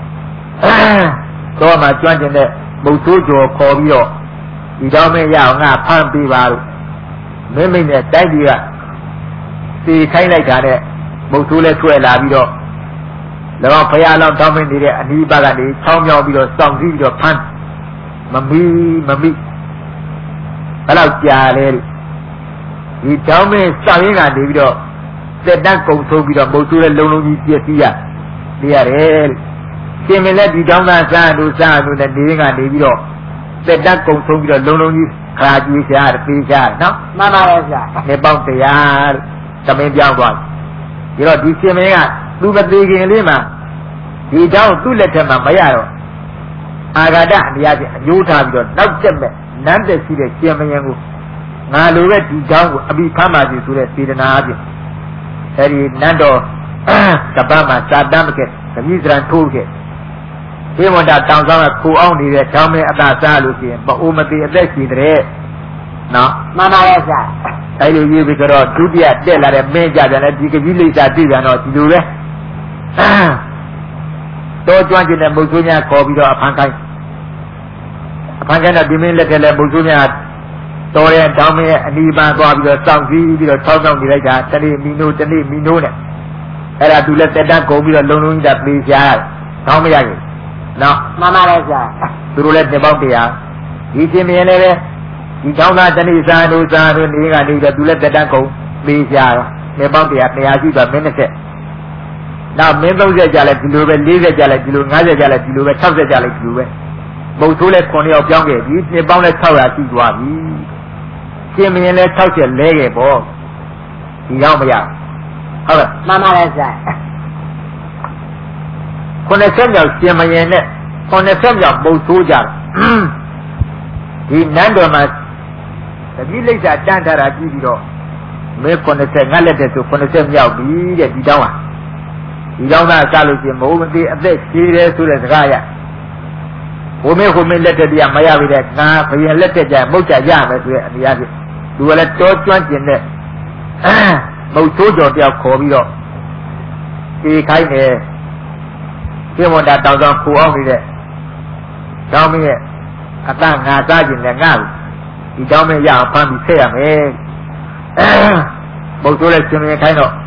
ကတော့မှကျွမ်းကျင်တဲ့မုတ်ဆိုးကျော်ခေါ်ပြီးတော့ဒီတော့မင်းရအောင်ငါဖမ်းပေးပါလို့မင်းနဲ့တိုက်ပြီးကစီခိုင်းလိုက်တာနဲ့မုတ်ဆိုးလဲဆွဲလာပြီးတော့၎င်းဖရာလောင်းတောင်းမင်းနေတဲ့အနီးဘက်ကနေချောင်းမြောင်းပြီးတော့စောင့်ကြည့်ပြီးတော့ဖမ်းမမိဘယ်လောက်ကြာလဲဒီတောင်းမင်းစောင့်ရင်းကနေပြီးတော့တက်တန်းကုံဆုံးပြီးတော့မုတ်ဆိုးလဲလုံးလုံးကြီးပြည့်စည်ရတယ်ရှင်မင်းလည်းဒီတောင်းသားစားလို့နဲ့နေကနေပြီးတော့တက်တန်းကုံဆုံးပြီးတော့လုံးလုံးကြီးခါကြွေးရှားပေးရှားနော်မှန်ပါရဲ့ဆရာနေပေါင်းတရားသမင်းပြောင်းသွားဒီတော့ဒီရှင်မင်းကသူမသေးခင်လေးမှာဒီတောင်းသူ့လက်ထက်မှာမရတော့အာဂါဒတရားချင်းအကျိုးထားပြီးတော့နောက်တက်မဲ့နန်းတက်ရှိတဲ့ရှင်မင်းကိုငါလိုပဲဒီတောင်းကိုအပြီးဖမ်းပါစီဆိုတဲ့စေတနာအပြင်အဲဒီနန်းတော်ကပ္ပမှာစာတမ်းမခဲ့သတိစရန်ထိုးခဲ့ဒီမွန်တာတောင်ဆောင်ကခူအောင်နေတဲ့တောင်းမင်းအသာစားလို့ရှိရင်မအိုးမသေးအသက်ရှိတဲ့နော်မှန်ပါရဲ့ဆရာအဲ့လိုရေးပြီးတော့ဒုတိယတက်လာတဲ့မင်းကြပြန်လဲဒီကကြီးလိမ့်စာတွေ့ပြန်တော့ဒီလိုပဲတော့ကျွမ်းကျင်တဲ့မုတ်ဆိုးများခေါ်ပြီးတော့အဖန်ခိုင်းတော့ဒီမင်းလက်ထက်လဲမုတ်ဆိုးများတော်ရဲ့တောင်းမင်းရဲ့အနီးပန်းသွားပြီးတော့စောင့်ကြည့်ပြီးတော့၆နေလိုက်တာတနေ့မီနိုနဲ့အဲ့ဒါသူလည်းတက်တန်းကုန်ပြီးတော့လုံကြီးတာပြေးရှားတောင်းမရဘူးနော်မှန်ပါလေဆရာသူတို့လည်းတင်ပေါက်တရားဒီချင်းမြင်လည်းပဲဒီတောင်းသားတနေ့စားတို့နေကနေတော့သူလည်းတက်တန်းကုန်ပြေးရှားတင်ပေါက်တရား100ရှိတော့မင်း20နောက်မင်း30ကြလဲဒီလိုပဲ40ကြလဲဒီလို50ကြလဲဒီလိုပဲ60ကြလဲဒီလိုပဲမုတ်ဆိုးလဲ9ယောက်ပြောင်းခဲ့ပြီနှစ်ပေါင်းလဲ600ရှိသွားပြီရှင်မင်းလဲ60လဲခဲ့ပေါ့ဒီရောက်မရဟုတ်လားမှန်ပါလေဆရာ 90မြောက်ရှင်မင်းနဲ့90မြောက်မုတ်ဆိုးကြဒီနန်းတော်မှာတတိလိပ်စာတန်းထားတာကြည့်ပြီးတော့မဲ90ငါလက်တဲ့ဆို90မြောက်ပြီတဲ့ဒီတောင်းဟာဒီကြောင့်သာစလို့ရှိရင်မဟုတ်မသေးအသက်ရှည်တယ်ဆိုတဲ့စကားရဟိုမေလက်တက်ပြမရပြီတဲ့ငါဘယင်လက်တက်ကြမုတ်ကြရမယ်ဆိုတဲ့အတရားဖြစ်သူကလည်းတောကျွမ်းကျင်တဲ့မုတ်ဆိုးကြော်တယောက်ခေါ်ပြီးတော့ပြေခိုင်းတယ်ပြမတာတောင်ဆောင်ခူအောင်နေတဲ့တောင်းမင်းရဲ့အတငါစားကျင်တဲ့ငါဒီတောင်းမင်းရအောင်ဖမ်းပြီးဆက်ရမယ်မုတ်ဆိုးလည်းရှင်မင်းခိုင်းတော့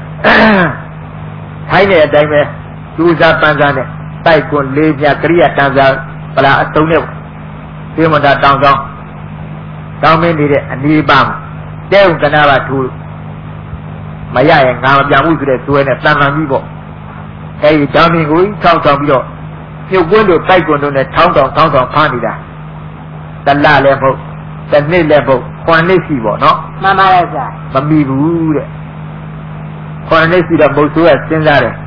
ထိုင်းတဲ့အတိုင်းပဲကျူးစားပန်းစားနဲ့တိုက်ကွန်လေးပြကရိယာတန်းစားပလာအတုံးနဲ့ပြမတာတောင်းဆောင်တောင်းမင်းနေတဲ့အနီးပါတဲုံကနာပါထူမရရင်ငါမပြောင်းဘူးဆိုတဲ့သွဲနဲ့တန်မှန်ပြီးပေါ့အဲဒီတောင်းမင်းကိုထောက်ဆောင်ပြီးတော့ပြုတ်ကွင်းတို့တိုက်ကွန်တို့နဲ့ထောင်းတောင်ဖမ်းနေတာတလလည်းမဟုတ်တနှစ်လည်းမဟုတ်9နှစ်ရှိပေါ့နော်မှန်ပါရဲ့ဆရာမမီဘူးတဲ့9နှစ်ရှိတော့မုတ်ဆိုးကစဉ်းစားတယ်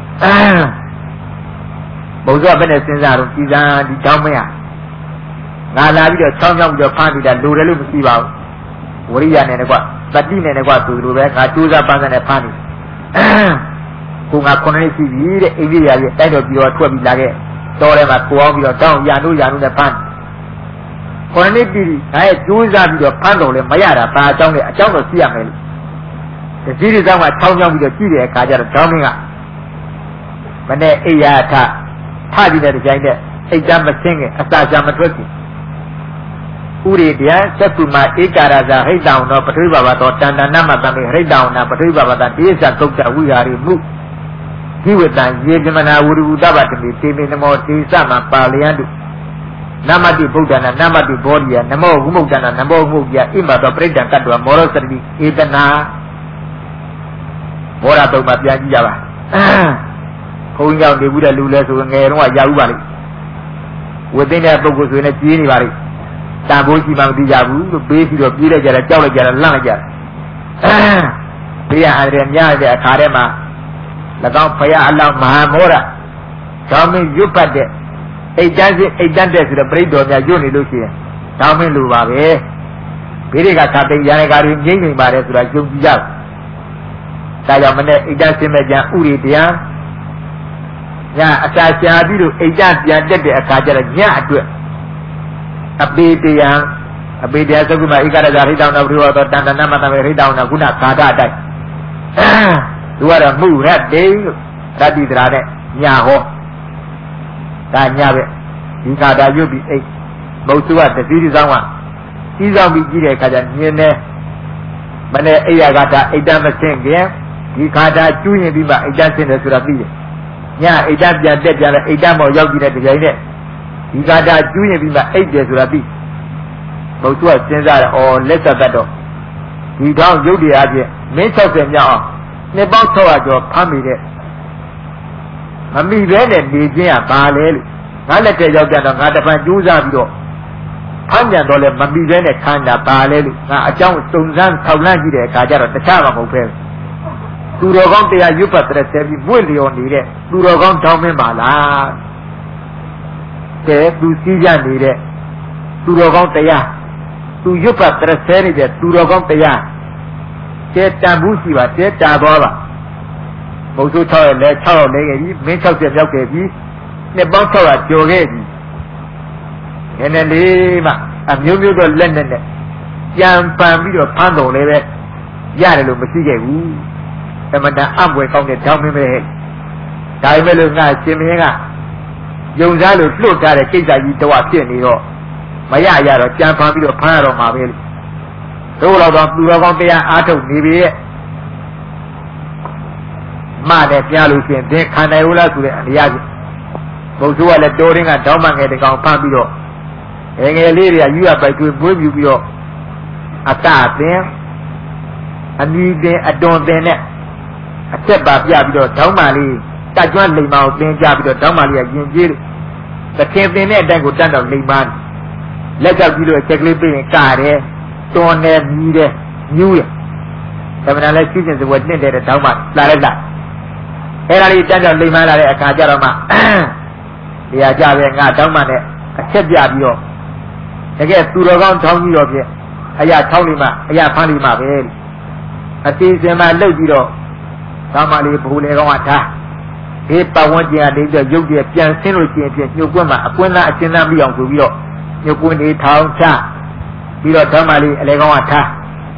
မုတ်ဆိုးကဘယ်နဲ့စဉ်းစားတော့ဒီသာဒီတောင်းမရငါလာပြီးတော့ချောင်းချောင်းပြီးတော့ဖမ်းနေတာလိုတယ်လို့မရှိပါဘူးဝရိယနဲ့ကွာတတိနဲ့ကွာသူလိုပဲငါကြိုးစားပန်းစားနဲ့ဖမ်းနေကိုငါ9နှစ်ရှိပြီတဲ့အိန္ဒိယရဲ့တိုက်တော်ပြီးတော့ထွက်ပြီးလာခဲ့တော်ထဲမှာကိုအောင်ပြီးတော့တောင်းရန်တို့နဲ့ဖမ်း9နှစ်ပြီဒါရဲ့ကြိုးစားပြီးတော့ဖမ်းတော်လဲမရတာဘာအကြောင်းလဲအကြောင်းတော့သိရမယ်လို့ဒီဒီဆောင်ကချောင်းချောင်းပြီးတော့ကြည့်တဲ့အခါကျတော့တောင်းမင်းကမနဲ့အိယာထကြည့်တဲ့ကြိုင်းတဲ့အိတ်တမစင်းကအစာချမထွက်ဘူးဥရိတရားသက္ကုမဧကာရဇာဟိတ္တောနောပထွေးဘာဝတောတန္တနမတံမေဟိတ္တောနာပထွေးဘာဝတတေသကုတ်တဝိဟာရိမှုဒီဝတံယေကမနာဝရူတပတမေတေမေနမောတေသမပါလယံတုနမတိဗုဒ္ဓနာနမတိဘောဓိယနမောဝုမုဒ္ဒနာနမောဝုမုဒ္ဒယဣမတောပရိဒံကတ္တဝမောရောစတိဧတနာဘောရတုံမှာပြန်ကြည့်ကြပါဘုန်းကြီးကြောင့်နေဘူးတဲ့လူလဲဆိုငယ်တော့ရဘူးပါလိမ့်ဝသိတဲ့ပုဂ္ဂိုလ်ဆိုရင်ကြီးနေပါလိမ့်တန်ဖိုးရှိမှမသိကြဘူးလို့ပေးပြီးတော့ပြေးလိုက်ကြတယ်ကြောက်လိုက်ကြတယ်လန့်လိုက်ကြတယ်ဘေးရအန္တရာယ်များတဲ့အခါထဲမှာ၎င်းဖယားအလောင်းမဟာမောရတောင်းမင်းရွတ်ပတ်တဲ့အိတ်တန်းတဲ့ဆိုတော့ပြိတ္တော်များရွတ်နေလို့ရှိရင်တောင်းမင်းလိုပါပဲဘေးတွေကသာသိရတဲ့ကားတွေငြိမ့်နေပါတယ်ဆိုတာယုံကြည်ကြဒါကြောင့်မနဲ့အိတ်တန်းစင်မဲ့ကြံဥရိတရားညအစာရှာပြီးတော့အိတ်တန်းပြန်တက်တဲ့အခါကျတော့ညအတွက်အပေတရားသက္ကုမဧကာရဇာဟိတောင်းနာဘုရားတော်တန်တနမတမေဟိတောင်းနာခုနဂါထအတိုက်သူကတော့မှုရတ်တေလို့ရတ္တိတရာနဲ့ညာဟောဒါညာပဲဒီဂါထရွတ်ပြီးအိတ်မုတ်သူကတတိတိဆောင်ကကြီးဆောင်ပြီးကြည့်တဲ့အခါကျမြင်တယ်မနဲ့အိယာဂါထအိတ်တမစင်းခင်ဒီဂါထကျူးရင်ပြီးမှအိတ်တဆင်းတယ်ဆိုတာသိတယ်ညအိတ်တပြန်တက်ပြန်လဲအိတ်တမောရောက်ကြည့်တဲ့ကြိုင်နဲ့ဒီကာတာကျူးရင်ပြီးမှအိတ်တယ်ဆိုတာသိဘုသူကစဉ်းစားတယ်လက်သက်တော့ဒီတော့ရုပ်တရားဖြင့်မင်း60မြောက်အောင်နှစ်ပေါင်း600ကျော်ဖမ်းမိတဲ့မမိပဲနဲ့နေခြင်းကဘာလဲလို့ငါလက်ထက်ရောက်ကြတော့ငါတပံကျိုးစားပြီးတော့ဖမ်းပြန်တော့လဲမမိပဲနဲ့ခန်းတာဘာလဲလို့ငါအကြောင်းစုံစမ်းထောက်လှမ်းကြည့်တဲ့အခါကျတော့တခြားမှမဟုတ်ပဲသူတော်ကောင်းတရားရွတ်ပတ်တဲ့ဆဲပြီးမွေ့လျော်နေတဲ့သူတော်ကောင်းတောင်းမင်းပါလားကဲသူစည်းကြနေတဲ့သူတော်ကောင်းတရားသူရွတ်ပတ်တဲ့ဆဲနေတဲ့သူတော်ကောင်းတရားကျဲတန်ဘူးရှိပါကျဲတာသွားပါဘုဆိုး6ရက်လဲ6ရက်လဲခဲ့ပြီမင်း60မြောက်ခဲ့ပြီနှစ်ပေါင်း600ကျော်ခဲ့ပြီနည်းနည်းလေးမှအမျိုးမျိုးတော့လက်နဲ့ကြံပန်ပြီးတော့ဖမ်းတော်လည်းပဲရတယ်လို့မရှိခဲ့ဘူးအမှန်တန်အံ့ဖွယ်ကောင်းတဲ့တောင်းမင်းပဲဒါပေမဲ့လို့ငါရှင်မင်းကယုံစားလို့လွတ်ထားတဲ့ကိစ္စကြီးတော့ဖြစ်နေတော့မရရတော့ကြံဖန်ပြီးတော့ဖမ်းရတော့မှာပဲတို့တော့သူတော်ကောင်းတရားအားထုတ်နေပြီရဲ့မနဲ့ပြလို့ရှိရင်သင်ခံနိုင်ဘူးလားဆိုတဲ့အရာကြီးဘုသူကလည်းတိုးရင်းကတောင်းပန်ငယ်တကောင်ဖမ်းပြီးတော့ငယ်လေးတွေကယူရပိုက်တွေးပွေးပြူပြီးတော့အတသင်အနီးတင်အတွန်တင်နဲ့အသက်ပါပြပြီးတော့တောင်းပန်လေးတက်ကျွမ်းလိမ္မာကိုသင်ကြပြီးတော့တောင်းပန်လေးကယဉ်ကျေးသခင်သင်တဲ့အတိုင်းကိုတတ်တော့လိမ္မာလက်ကြောက်ပြီးတော့ချက်ကလေးပြရင်ကာတယ်တွန်တယ်မြည်တယ်ညူးတယ်သမဏလည်းရှိခြင်းစပွဲတင့်တယ်တောင်းပန်လာလိုက်လာအဲ့ဒါလေးတတ်တော့လိမ္မာလာတဲ့အခါကျတော့မှတရားကြပဲငါတောင်းပန်တဲ့အချက်ပြပြီးတော့တကယ်သူတော်ကောင်းထောင်းပြီးတော့ဖြင့်အရာထောင်းလိမ့်မှအရာဖမ်းလိမ့်မှပဲအသေးစင်မှလှုပ်ပြီးတော့သာမလေးဘူလေကောင်းကထားဒီပတ်ဝန်းကျင်ကနေပြီးတော့ရုပ်တရက်ပြန်ဆင်းလို့ရှိရင်ဖြင့်ညှို့ကွန်းမှာအကွင်းသားအရှင်းသားပြီးအောင်ဆိုပြီးတော့ညှို့ကွန်းတွေထောင်းချပြီးတော့ဓမ္မလေးအလေကောင်းကထား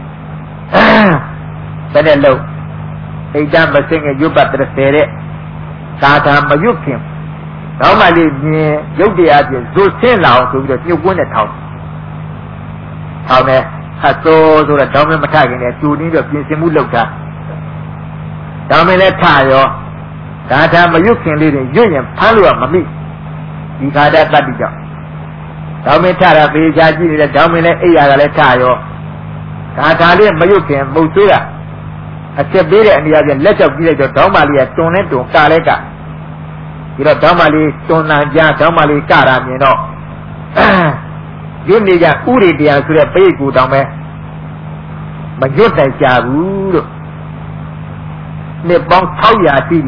တဲ့လို့အိတ်တမစင်ငယ်ရွတ်ပတ်တဲ့တဲ့သာသာမရွတ်ခင်ဓမ္မလေးမြင်ရုပ်တရားဖြင့်ဇွတ်ဆင်းလာအောင်ဆိုပြီးတော့ညှို့ကွန်းနဲ့ထောင်းတယ်ဟတ်သောဆိုတော့တောင်းမမထခင်နဲ့ကျူနေတော့ပြင်ဆင်မှုလုပ်တာတောင်းမလည်းထရောဒါသာမရွတ်ခင်လေးတွေရွတ်ရင်ဖမ်းလို့ကမမိဒီခါတတ်တတ်ပြီးကြောင့်တောင်းမထတာပေချာကြည့်နေတဲ့တောင်းမလည်းအိယာကလည်းထရောဒါသာလေးမရွတ်ခင်မုတ်သေးတာအချက်ပေးတဲ့အနေအချင်းလက်ချောက်ပြီးလိုက်တော့တောင်းမလေးကတွန်နဲ့တွန်ကလည်းကဒီတော့တောင်းမလေးတွန်နံကြားတောင်းမလေးကတာမြင်တော့ဒီနေ့ကဥရိတရားဆိုတဲ့ပိတ်ကူတောင်းမဲ့မရွတ်နိုင်ကြဘူးလို့နှစ်ပေါင်း600တိ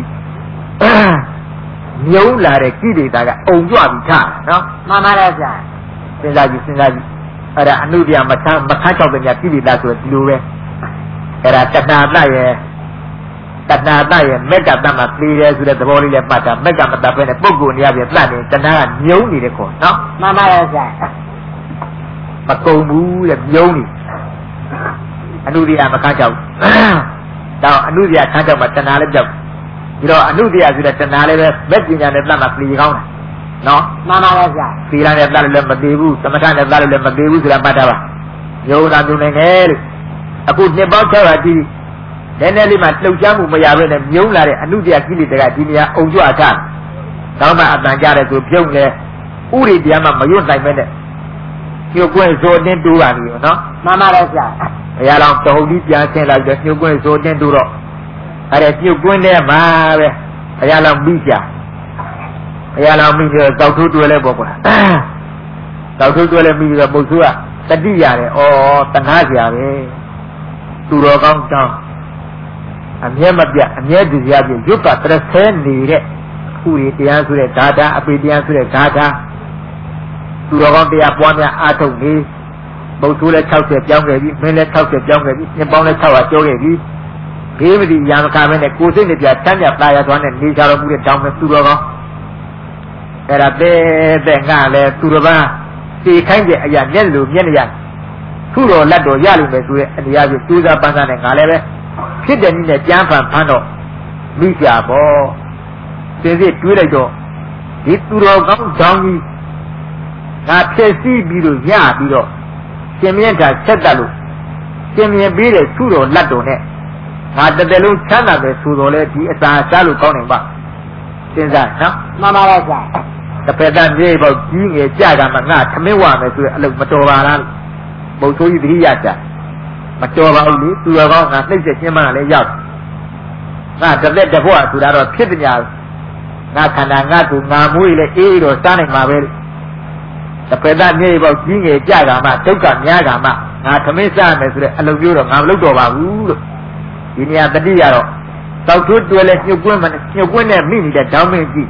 မြုံလာတဲ့ကိလေသာကအုံကြွပြီးထားနော်မှန်ပါတယ်ဗျာစဉ်းစားကြည့်အဲ့ဒါအနုတရားမထမ်း၆ပညာကိလေသာဆိုဒီလိုပဲအဲ့ဒါတဏှာတရဲ့မက်ကတမှာပြေးတယ်ဆိုတဲ့သဘောလေးလည်းပတ်တာမက်ကမတတ်ပဲနဲ့ပုဂ္ဂိုလ်နေရာပြန်တတ်နေတဏှာကမြုံနေတဲ့ခေါ်နော်မှန်ပါတယ်ဗျာမကုံဘူးတဲ့မြုံနေအနုတရားမခန်းချောက်တော့အနုတရားခန်းချောက်မှာတဏှာလည်းပြောက်ဒီတော့အနုတရားဆိုတဲ့တဏှာလည်းပဲမက်ပညာနဲ့တတ်မှာပြေကောင်းတာနော်မှန်ပါပါဗျာသီလနဲ့တတ်လို့လည်းမသေးဘူးသမထနဲ့တတ်လို့လည်းမသေးဘူးဆိုတာမှတ်ထားပါယုံနာပြုနေတယ်လို့အခုနှစ်ပေါင်း600တိနည်းနည်းလေးမှလှုပ်ရှားမှုမရဘဲနဲ့မြုံလာတဲ့အနုတရားကိလေသာကဒီနေရာအုံကြွထားတောင်းမှအတန်ကြတဲ့ဆိုပြုံးလေဥရိတရားမှမရွတ်နိုင်ပဲနဲ့ညှို့ကွင်းဇောတင်းတူပါပြီနော်မှန်ပါတယ်ဗျာဘုရားတော်တဟုတ်ကြီးပြန်ဆင်းလာပြီးညှို့ကွင်းဇောတင်းတူတော့အဲ့ဒါညှို့ကွင်းထဲမှာပဲဘုရားတော်ပြီးကြဘုရားတော်ပြီးတော့တောက်ထိုးတွေ့လဲပေါ့ကွာတောက်ထိုးတွေ့လဲပြီးတော့ပုစုကတတိရတယ်ဩတဏှာဆရာပဲသူတော်ကောင်းတောင်းအမြဲမပြတ်အမြဲတည်းရပြရွတ်ကတဆဲနေတဲ့ဥရိတရားဆိုတဲ့ဓာတာအပိတရားဆိုတဲ့ဓာတာသူတော်ကောင်းတရားပွားများအားထုတ်နေပုထုလည်း60ပြောင်းခဲ့ပြီမင်းလည်း60ပြောင်းခဲ့ပြီနှစ်ပေါင်းလည်း600ကျော်ခဲ့ပြီဘေးမတိရာမခမဲနဲ့ကိုယ်စိတ်နဲ့ပြတန်းပြတာရသွားနဲ့နေကြတော်မူတဲ့တောင်းမဲ့သူတော်ကောင်းအဲ့ဒါတဲ့ငါလည်းသူတော်ဘာသိခိုင်းတဲ့အရာမျက်လူမျက်နှာသူ့တော်လက်တော်ရလိမ့်မယ်ဆိုတဲ့အနေအချင်းကျိုးစားပန်းစားနဲ့ငါလည်းပဲဖြစ်တဲ့နည်းနဲ့ကြမ်းဖန်ဖမ်းတော့မိကြပေါ့သင်စစ်တွေးလိုက်တော့ဒီသူတော်ကောင်းတောင်းကြီးငါဖြည့်ဆည်းပြီးတော့ရပြီးတော့ရှင်မြတ်တာဆက်တတ်လို့ရှင်မြတ်ပြီးတဲ့သူ့တော်လက်တော်နဲ့ငါတစ်တယ်လုံးချမ်းသာပဲဆိုတော်လဲဒီအစာစားလို့ကောင်းနေပါစဉ်းစားနော်မှန်ပါပါဗျာတစ်ဖက်တည်းမြေပေါ့ကြီးငယ်ကြတာမှငါသမင်းဝမယ်ဆိုတဲ့အလုပ်မတော်ပါလားဘုံဆိုးကြီးတတိယကြမတော်ပါဘူးလေသူတော်ကောင်းငါနှိမ့်ဆက်ရှင်းမှလည်းရောက်ငါတစ်သက်တစ်ဘဝဆိုတာတော့ဖြစ်ပညာငါခန္ဓာငါသူငါမွေးလေအေးတော့စားနိုင်မှာပဲတစ်ဖက်တည်းမြေပေါ့ကြီးငယ်ကြတာမှဒုက္ခများတာမှငါသမင်းစားမယ်ဆိုတဲ့အလုပ်မျိုးတော့ငါမလုပ်တော့ပါဘူးလို့ဒီနေရာတတိယတော့တောက်ထွတ်တွေ့လဲညှို့ကွင်းနဲ့မိနေတဲ့တောင်းမင်းကြီး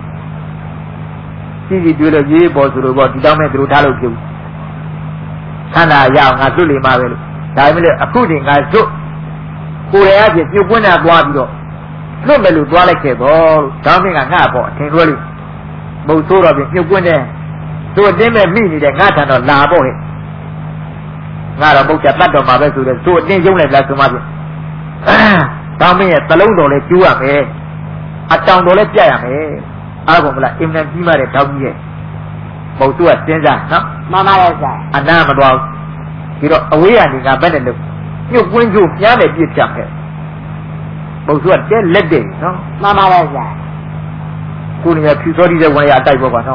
တွေ့လို့ရေးပေါ်ဆိုလို့ပေါ့ဒီတောင်းမင်းသူတို့ထားလို့ပြုခန္ဓာရအောင်ငါစွတ်လိမ့်မှာပဲလို့ဒါပေမဲ့အခုဒီငါစွတ်ကိုယ်ရဲ့အဖြစ်ညှို့ကွင်းနဲ့သွားပြီးတော့လွတ်မယ်လို့သွားလိုက်ခဲ့တော့တောင်းမင်းကငါ့ပေါ့အထင်လွဲလို့မဟုတ်ဆိုးတော့ပြင်ညှို့ကွင်းနဲ့သူအတင်းမဲ့မိနေတဲ့ငါထံတော့လာပေါ့ဟဲ့ ngà rồi bốc chặt tắt đồ mà bây giờ số tiền giống này là số mà vậy tao mới tao lâu đồ này chú à mẹ trong đồ này chạy à mẹ cũng là im nên chỉ mà để tao như vậy bầu số tiền ra nó mama là sao anh nam mà đồ thì đó ở ấy anh ngà bên này được nhiều quân chủ nhá để biết chậm hết bầu số tiền lên đi nó mama là sao cô này khi số đi ra ngoài tay vào nó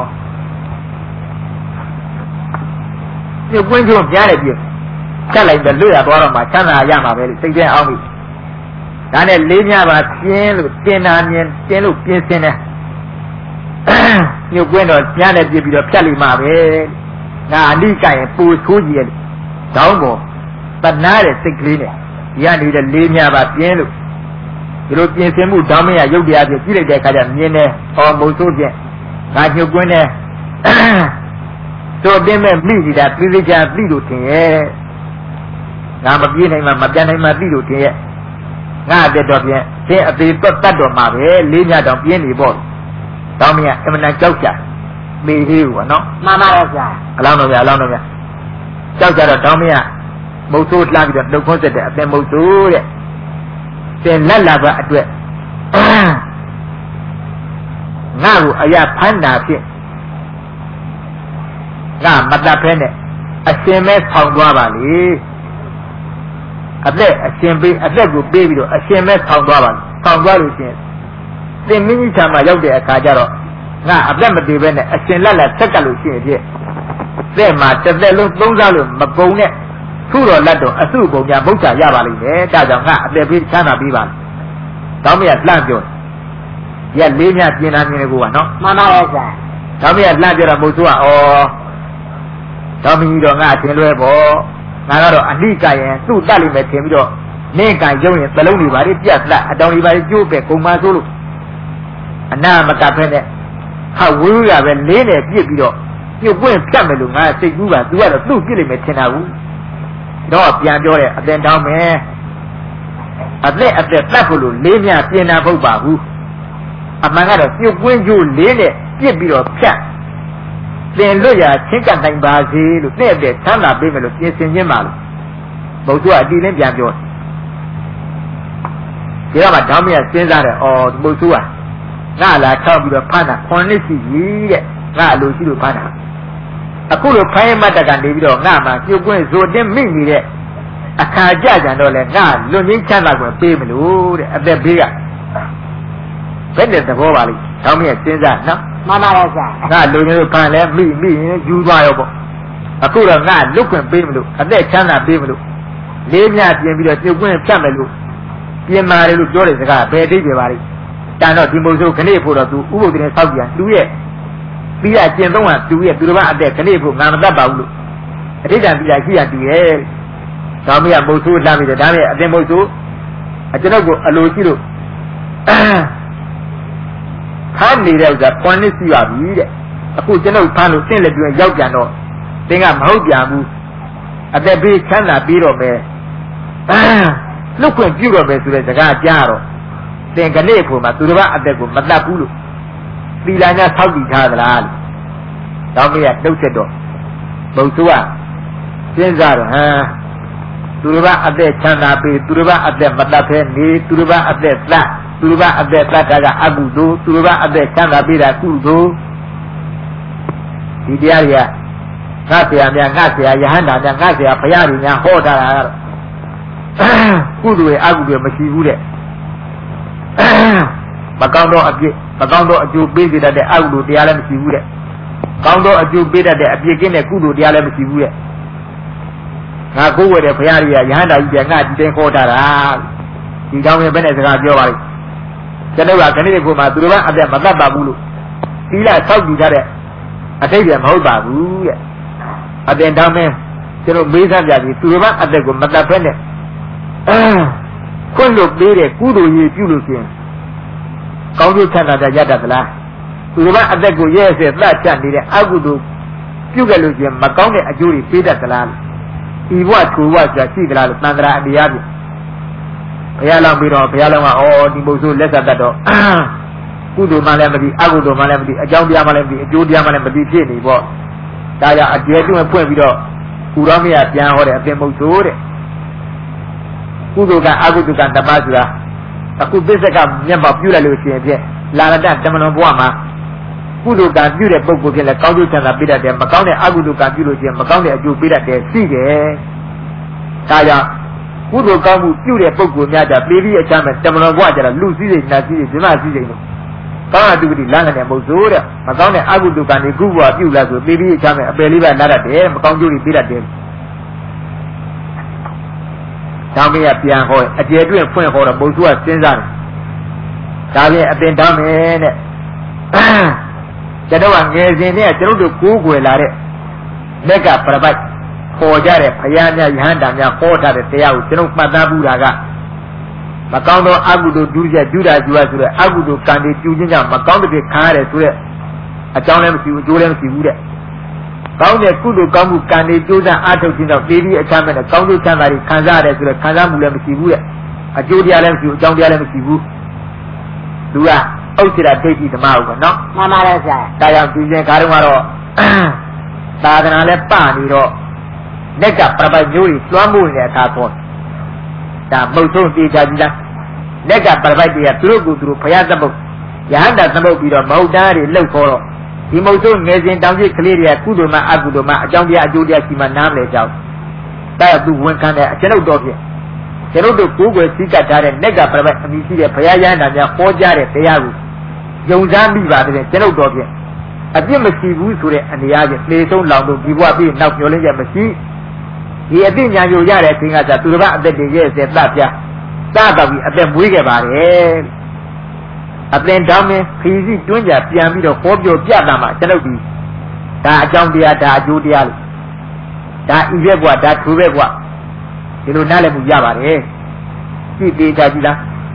nhiều quân chủ nhá để biết chắc là để lừa đó mà chắc là ra mà về xây dựng ông đi cái này lấy nhà và tiền ăn tiền tiền lúc tiền tiền này nhiều quên rồi nhà này bị được phá đi mà về là đi cái bù số gì đó bộ tận nãy để xây cái này nhà này để lấy nhà và tiền lúc rồi tiền tiền mua đó mới dùng đi à chỉ lấy để cái gì như này một số tiền cái nhiều quên này rồi bên mình đi ra đi ra đi được thì ngà mà biết này mà biết này mà đi được thì ngà để đó bien thế ở đây tất tất đó mà về lấy nhà đó bien đi bỏ đó mình em đang cháu chả bị hiểu của nó mama là sao lao nó cháu chả đó mình một số làm việc đâu có thể để bên một số đấy tên là vợ tuyệt ngà của ai phán nào chứ ngà mặt là phèn này xem mấy phòng qua bà đi xem của baby rồi xem mấy phòng qua rồi xem tên mình chả màရောက်တဲ့အခါကျတော့ငါမတည်ပဲနဲ့အရှင်လက်ဆက်ကလို့ရှိရင်ဖြင့်တဲ့မှာတစ်သက်လုံးသုံးစားလို့မကုန်နဲ့သူ့တော်လက်တော်အစုပုံညာမုတ်ချရပါလိမ့်မယ်ဒါကြောင့်ငါအသက်ပြီးချမ်းသာပြီးပါတောင်းမရလှမ်းပြောရက်လေးညပြင်လာမြင်ကိုကနော်မမရဲ့စားတောင်းမရလှမ်းပြောတာမဟုတ်သူကတောင်းမကြီးတော့ငါအထင်လွဲပေါ့ငါကတော့အနိကရင်သူ့တက်လိမ့်မယ်ထင်ပြီးတော့နင်းကန်ရုံရင်သလုံးတွေပါလေပြတ်လက်အတောင်တွေပါလေကျိုးပဲကုန်ပါဆိုလို့အနာမကဖဲနဲ့ဟာဝေးရပဲလေးနဲ့ပြစ်ပြီးတော့ပြုတ်ပွင့်ဖြတ်မယ်လို့ငါစိတ်ကူးပါသူကတော့သူ့ပြစ်လိမ့်မယ်ထင်တာဘူးတော့ပြန်ပြောတယ်အသင်တောင်းမယ်အသက်တတ်ဖို့လို့လေးမြပြင်တာမဟုတ်ပါဘူးအမှန်ကတော့ပြုတ်ပွင့်ကျိုးလေးနဲ့ပြစ်ပြီးတော့ဖြတ်သင်လွတ်ရာချင်းကနိုင်ပါစေလို့တဲ့ချမ်းသာပေးမယ်လို့ပြင်ဆင်ခြင်းပါလို့ဘုရားအတီးလင်းပြန်ပြောဒီကမှာတောင်းမရစဉ်းစားတယ်ဘုရားငါလာချောက်ပြီးတော့ဖမ်းတာ9နှစ်ရှိပြီတဲ့ငါအလိုရှိလို့ဖမ်းတာအခုလိုဖိုင်းမတ်တကနေပြီးတော့ငါမှပြုတ်ကွင်းဇိုတင်းမိနေတဲ့အခါကြကြတော့လဲငါလွန်ချင်းချမ်းသာကွယ်ပေးမလို့တဲ့အသက်ဘေးကဘယ်နဲ့သဘောပါလိမ့်တောင်းမရစဉ်းစားနော်မမရဲ့စားငါလူမျိုးဖမ်းလဲမိရင်ယူသွားရောပေါ့အခုတော့ငါလွတ်ခွင့်ပေးမလို့အသက်ချမ်းသာပေးမလို့လေးမြပြင်ပြီးတော့ပြုတ်ကွင်းဖြတ်မယ်လို့ပြင်မာတယ်လို့ပြောတဲ့စကားဘယ်အိဗယ်ပါလိမ့်တန်တော့ဒီမို့ဆိုခဏဖို့တော့သူဥပုဒ်တင်ဆောက်ပြန်သူရဲ့ပြီးရကျင့်သုံးကသူရဲ့သူတစ်ပါးအသက်ခဏဖို့ငါမတတ်ပါဘူးလို့အဋ္ဌံပြီးရရှိရတူရဲ့ဒါမှမဟုတ်မုတ်ဆိုးလှမ်းပြီးတယ်ဒါနဲ့အသင်မုတ်ဆိုးကျွန်တော်ကိုအလိုရှိလို့ဖမ်းနေတဲ့ဥစ္စာပွန်နစ်ရှိပါပြီတဲ့အခုကျွန်တော်ဖမ်းလို့တင့်လက်တွင်ရောက်ပြန်တော့သင်ကမဟုတ်ပြန်ဘူးအသက်ပေးချမ်းသာပြီးတော့မယ်လွတ်ခွင့်ပြုတော့မယ်ဆိုတဲ့စကားကြားတော့သင်ကနေ့ဖို့မှာသူတစ်ပါးအသက်ကိုမတတ်ဘူးလို့သီလညာဆောက်တည်ထားသလားလို့တောင်းမရတုတ်ဆက်တော့ဘုံသူကစဉ်းစားတော့သူတစ်ပါးအသက်ချမ်းသာပြီးသူတစ်ပါးအသက်မတတ်ဖဲနေသူတစ်ပါးအသက်သတ်သူတစ်ပါးအသက်တတ်တာကအကုသိုလ်သူတစ်ပါးအသက်ချမ်းသာပြီးတာကုသိုလ်ဒီတရားတွေကငါဆရာများငါဆရာယဟန္တာများငါဆရာဘုရားကြီးများဟောထားတာကတော့ကုသိုလ်ရဲ့အကုသိုလ်မရှိဘူးတဲ့မကောင်းတော့အပြစ်မကောင်းတော့အကျိုးပေးစေတတ်တဲ့အကုသိုလ်တရားလည်းမရှိဘူးတဲ့ကောင်းတော့အကျိုးပေးတတ်တဲ့အပြစ်ကင်းတဲ့ကုသိုလ်တရားလည်းမရှိဘူးတဲ့ငါကိုယ်ဝယ်တဲ့ဘုရားကြီးကယဟန္တာကြီးကငါဒီတိုင်းခေါ်ထားတာဒီကောင်းရင်ဘယ်နဲ့စကားပြောပါလိမ့်ကျွန်တော်ကခဏလေးကိုမှသူတို့ကအပြတ်မတတ်ပါဘူးလို့သီလဆောက်တည်ထားတဲ့အထိတ်ပြမဟုတ်ပါဘူးတဲ့အတင်တောင်းမင်းကျွန်တော်မေးစားကြပြီသူတို့ကအသက်ကိုမတတ်ဖဲနဲ့ခွင့်လို့ပေးတဲ့ကုသိုလ်ကြီးပြုလို့ရှိရင်ကောင်းကျိုးချမ်းသာကြရတတ်သလားသူတို့ကအသက်ကိုရဲရဲသတ်ချနေတဲ့အကုသိုလ်ပြုခဲ့လို့ရှိရင်မကောင်းတဲ့အကျိုးတွေပေးတတ်သလားဤဘဝထူဘဝဆိုတာရှိသလားလို့တန်ត្រာအတရားပြဘုရားလောင်းပြီးတော့ဘုရားလောင်းကဒီပုဆိုးလက်ဆက်တတ်တော့ကုသိုလ်မှလည်းမသိအကုသိုလ်မှလည်းမသိအကြောင်းတရားမှလည်းမသိအကျိုးတရားမှလည်းမသိဖြစ်နေပေါ့ဒါကြောင့်အကျေကျွန်းဖွင့်ပြီးတော့ Uramia Pian or a Pemosore Udoka Aguduka Damasura a good Bisaka Yamba Pula Lucia Larada Tamanobuama Udoka Buda Book in the Kaudus and the Bida de Macau Aguduka Bulosi and Macau Jubida de Sige Kaya Udoka Buda Book with Nada Baby a Chaman Tamanobuada Lucy Nasi Nasi Kaya do the Lana and Mosura Macau Aguduka and Guva Bula Baby a Chaman a believer Nada de Macau Bida de Tami a pian hoy, a dear doing point for a Bosua Senzan. Tami a been down in it. Jadawan is in there, to Google Lare. Mega Prabat, Hojare, Payana, Yanda, Yakota, the Teo, Tenok Madaburaga. Macauno Agudo, Julia, Judah, Agudo, Candy, Julia, Macauno, the Kare, a town MC, Julian Sibuda. Found a Kudu Kamu Kande Joda Ato in the baby a chairman, a Kamu Kamari, Kanzara, Kanzamulam Sibu, a Jodi Alam Sibu, John Alam Sibu. Dua, Outira take it out, no? Mamma, Diam Tujan Karamaro, Saganale Paniro, Neka Praba Juri, Swambu in the Tapon. The Moto Jajida, Neka Praba, through Payazabo, Yanda Sabo, Maudari, Low. He most amazing down the clear Kuduma Agudoma, Jandia Julia Sima Namle Jow. That do one kind of Cheno Doggy. Cheno do Google Sika Tare, Nega Prava, and you see the Payan and their 4 Jare Payaru. Jozambi rather than Cheno Doggy. A dear Messi Wusure and the other play so long to give up being now Yolinja Messi. He had been Yayo Yare thing as a Turba that the years at Lapia. Sabawi at them wig about it. A plain down easy doing that Piamino Fobio Pianama, Tenobi. Da Jandia da Judial. Da Iregua da Turegua. You know Nalamu Yava, eh? See data dida.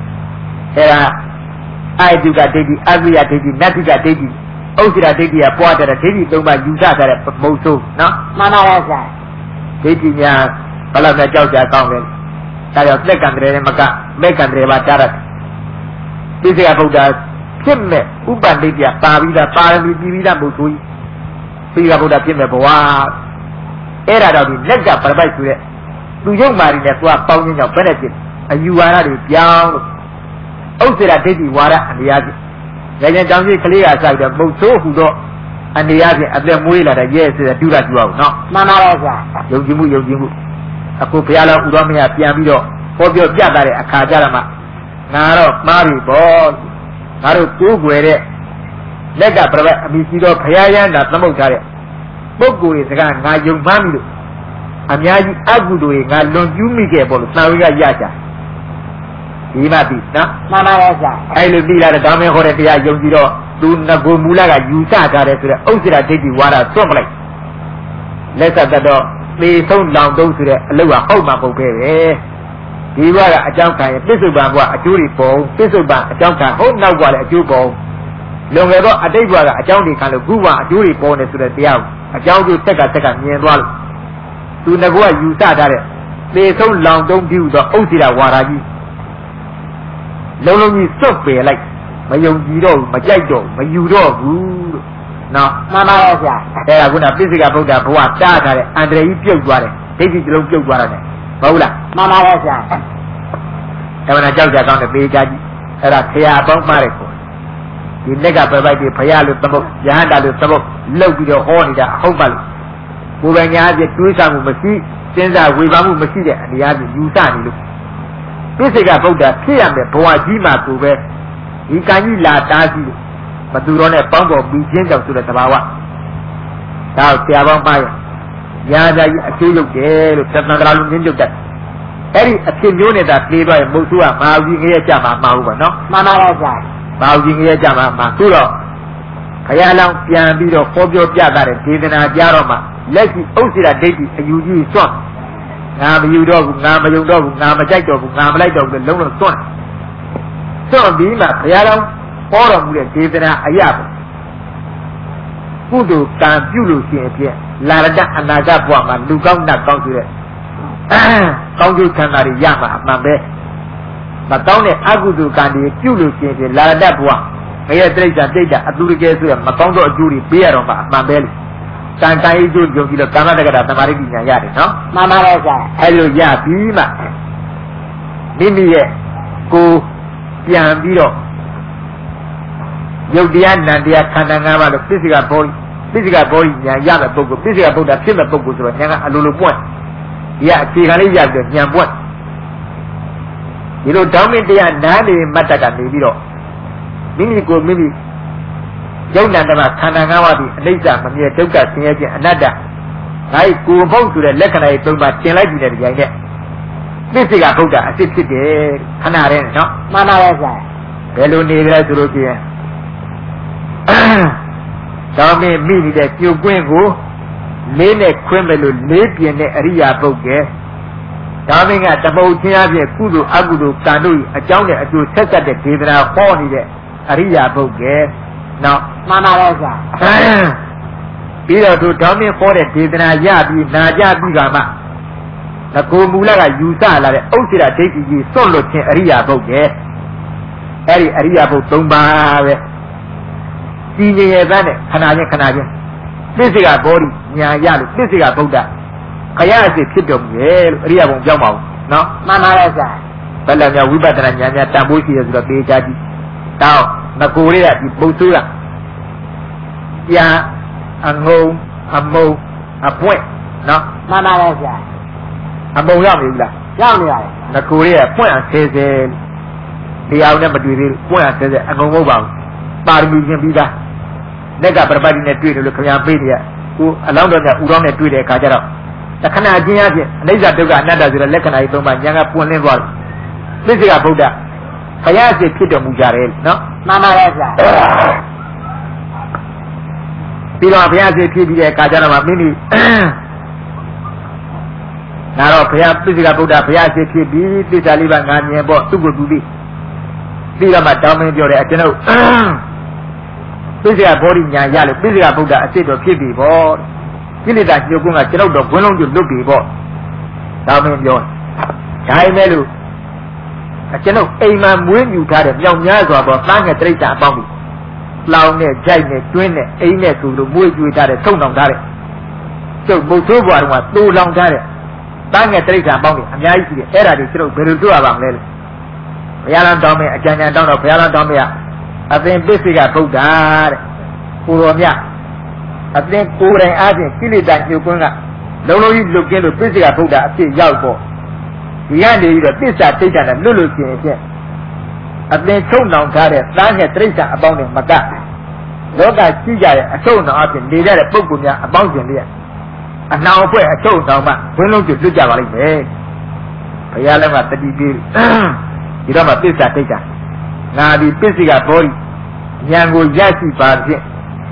Era I do that baby, Agria baby, Natica baby. Osira baby, a quarter of baby, don't buy you that at Moso, no? Mamma, Baby, ya, Palama Jauja Convent. That was Mecandre Maca, Mecandre Matarat. This is about the Kim, Ubandia, Pavida, Parami, Divida, Mutui. See about the Kim of Wa. Era of the Nega Parabite. Do young mariners who are pounding your benefit, and you are a young. Osira Teddy Wara and the other. Then down the clear side of Moso Hudo and the other at the Muila, yes, the Dura Duo, no? Mamma, Yogimu. A Copiala Udomia Piamido, Fobio Jabare, a Kajarama. Naro, Mari, Boy, Naro, Tuguere, Lega, Misido, Payaya, and Namokare. Bogu is a gun, my young Mamidu. Amiaji Agudu, and Lon Yumigable, Naviga Yaja. He might be, no? Mamma, I will be like a Dame Horetia, Yongiro, Duna Gomulaga, Yusaka, Osira, Teddy, Wara, Somley. Let's have the door, may so long those to the lower home of Opere. He was a junka, Pistolban, a jury pole, Pistolban, a junka, home now what a Jew pole. Long ago, a day was a junkie kind of Guva, a jury pole to the Tiao, a junkie take a second near Wall. To Nagua, you sat at it. They so long don't do the Osira Waraji. Long is so fair, like my young Giro, my Jago, my Udo, no, Mamma, there are going to visit about the Boa Tata, and they eat your water, take it to look your water. Paula. Mamma, When I judge on the page, I say about Marico. The nega provided Payalu Tabo, Yanda Tabo, low to the horn in the Hobal. Who when you have the Tuisamu Masi, since I will Masi and the other Yusani. This is about the Piam, the Poajima to where he can la Tazi, but to run a pump of being to the Tabawa. Now, Tiaban Maya. Yada, a kilo there, Sanadral Ninja. Every a community that played by Musua, Mauing Yama, Mauva, no? Mamma, Mauing Yama, Masuro. Kayala, Piambido, Fobio Jagare, Tivana Jaroma, Leslie Osira Dati, and you use son. Nama you dog, Nama you dog, Nama Jacob, Nama Light of the Lone Son. So, Bima, Kayala, Forum with Tivana Ayab. Kudu, Campulu, Larada, and Nagabwa, Lugam, not consider. Congo Canary Yama, Mambe. But down the Agudu Candy, Kulu, Larada, Here, Treja, Data, Adurigasu, Matongo, Jury, Beer on Mambelli. ကံကံဤကျိုးယုံကြည်လို့ကာမတက္ကတာသမာဓိပညာရတယ်နော်မှန်ပါတယ်ဆရာအဲ့လိုရပြီးမှမိမိရဲ့ကိုပြန်ပြီးတော့ယုတ်တရားနံတရားခန္ဓာ၅ပါးလို့ပစ္စည်းကဘောညာရတဲ့ပုဂ္ဂိုလ်ပစ္စည်းကဗုဒ္ဓဖြစ်တဲ့ပုဂ္ဂိုလ်ဆိုတော့ညာကအလိုလိုပွင့်ဒီကအခြေခံလေးရပြီးညံပွင့်ဒီလိုတောင်းမင်းတရားနားနေမတ်တကနေပြီးတော့မိမိကိုမိမိယုတ်နံတမခန္ဓာ၅ပါးဒီအနိစ္စမမြဲဒုက္ခဆင်းရဲခြင်းအနတ္တငါ့ကိုယ်ဖို့ဆိုတဲ့လက္ခဏာတွေသုံးပါသင်လိုက်ပြီးတဲ့ကြိုင်နဲ့ပစ္စည်းကဗုဒ္ဓအစ်စ်ဖြစ်တယ်ခဏတည်းနော်မှန်ပါတယ်ဆရာဘယ်လိုနေကြလဲဆိုလို့ရှိရင်တောင်းမင်းမိနေတဲ့ကျုပ်ကွင်းကိုလေးနဲ့ခွင်းမယ်လို့လေးပြင်းတဲ့အရိယာပုဂ္ဂိုလ်တောင်းမင်းကတပုတ်ချင်းအပြင်ကုသိုလ်အကုသိုလ်ကံတို့အကြောင်းနဲ့အကျိုးဆက်ဆက်တဲ့ဒေသနာဟောနေတဲ့အရိယာပုဂ္ဂိုလ်နော်မှန်ပါတယ်ဆရာပြီးတော့သူတောင်းမင်းဟောတဲ့ဒေသနာရပြီးနာကြပြီးကမှငကိုမူလကယူဆလာတဲ့ဥစ္စေရဒိဋ္ဌိကြီးစွန့်လွတ်ခြင်းအရိယာပုဂ္ဂိုလ်အဲ့ဒီအရိယာပုဂ္ဂိုလ်၃ပါးပဲစီငြိမ်ရဲ့သားနဲ့ခဏချင်းပစ္စည်းကဘောဓိညာရလို့ပစ္စည်းကဗုဒ္ဓခရအစစ်ဖြစ်တော်မူရဲ့လို့အရိယာဘုံကြောက်ပါဦးနော်မှန်ပါတယ်ဆရာဘယ်လည်းများဝိပဿနာဉာဏ်များတန်ဖိုးရှိရဆိုတော့ပေးချကြည့်တောင်းငကိုလေးကဒီပုတ်ဆိုးကပြန်အငုံအမုံအပွင့်နော်မှန်ပါတယ်ဆရာအမုံရောက်နေပြီလားရောက်နေရတယ်ငကိုလေးကပွင့်ဆဲတရားနဲ့မတွေ့သေးဘူးပွင့်ဆဲအငုံမဟုတ်ပါဘူးပါရမီရှင်ပြီးသားလက်ကပရပတ်တိနဲ့တွေ့တယ်လို့ခင်ဗျာပေးတယ်ကိုအလောင်းတော်ကဥတော်နဲ့တွေ့တဲ့အခါကျတော့တခဏချင်းအဖြစ်အနိစ္စဒုက္ခအနတ္တဆိုတဲ့လက္ခဏာကြီးသုံးပါညာကပွင့်လင်းသွားတယ်သစ္စာကဗုဒ္ဓဘုရားအစစ်ဖြစ်တော်မူကြတယ်နော်မှန်ပါတယ်ဆရာပြီးတော့ဘုရားအစစ်ဖြစ်ပြီးတဲ့အခါကျတော့မိမိဒါတော့ဘုရားသစ္စာကဗုဒ္ဓဘုရားအစစ်ဖြစ်ပြီးသစ္စာလေးပါးငါမြင်ပေါ့သူ့ကိုယ်သူပြီးတော့မှတောင်းမင်းပြောတယ်ကျွန်တော်ပစ္စည်းဘောဓိညာရလို့ပစ္စည်းဗုဒ္ဓအစစ်တော်ဖြစ်ပြီပေါ့ကိလေသာညှို့ကွန်းကကျွန်ုပ်တော့ဘွင်းလုံးကျွတ်လွတ်ပြီပေါ့ဒါမင်းပြောဒါပေမဲ့လို့ကျွန်ုပ်အိမ်မှာမွေးမြူထားတဲ့မြောင်များစွာပေါ့သားငယ်တိရစ္ဆာန်အပေါင်းကြီးလောင်နဲ့ကြိုက်နဲ့တွင်းနဲ့အိမ်နဲ့ဆိုလို့မွေးကြွေးထားတဲ့ထုံတောင်ထားတဲ့ကျုပ်မုတ်ဆိုးဘွားတော်ကတိုးလောင်ထားတဲ့သားငယ်တိရစ္ဆာန်အပေါင်းကြီးအများကြီးရှိတယ်အဲ့ဒါတွေကျွန်ုပ်ဘယ်လိုတွေ့ရပါမလဲလို့ဘုရားတော်တောင်းမယ်အကြံဉာဏ်တောင်းတော့ဘုရားတော်တောင်းမယ်အသင်ပစ္စည်းကဗုဒ္ဓတဲ့ကိုတော်မြတ်အသင်ကိုယ်တိုင်အားဖြင့်ကိလေသာညှို့ကွင်းကလုံးလုံးကြီးလွတ်ကင်းလို့ပစ္စည်းကဗုဒ္ဓအဖြစ်ရောက်တော့ဒီကနေပြီးတော့ပစ္စတိတ်တာနဲ့လွတ်လို့ရှိရင်ဖြင့်အသင်ချုပ်နှောင်ထားတဲ့သားငယ်တိရစ္ဆာန်အပေါင်းတွေမကလောကရှိကြတဲ့အချုပ်နှောင်အဖြစ်နေကြတဲ့ပုဂ္ဂိုလ်များအပေါင်းရှင်တွေအနှောင်အဖွဲ့အချုပ်နှောင်မှဘင်းလုံးကျွတ်လွတ်ကြပါလိမ့်မယ်ဘုရားလည်းကတတိပြီးဒီတော့မှပစ္စတိတ်တာငါဒီပစ္စည်းကဘောဓိဉာဏ်ကိုရရှိပါဖြင့်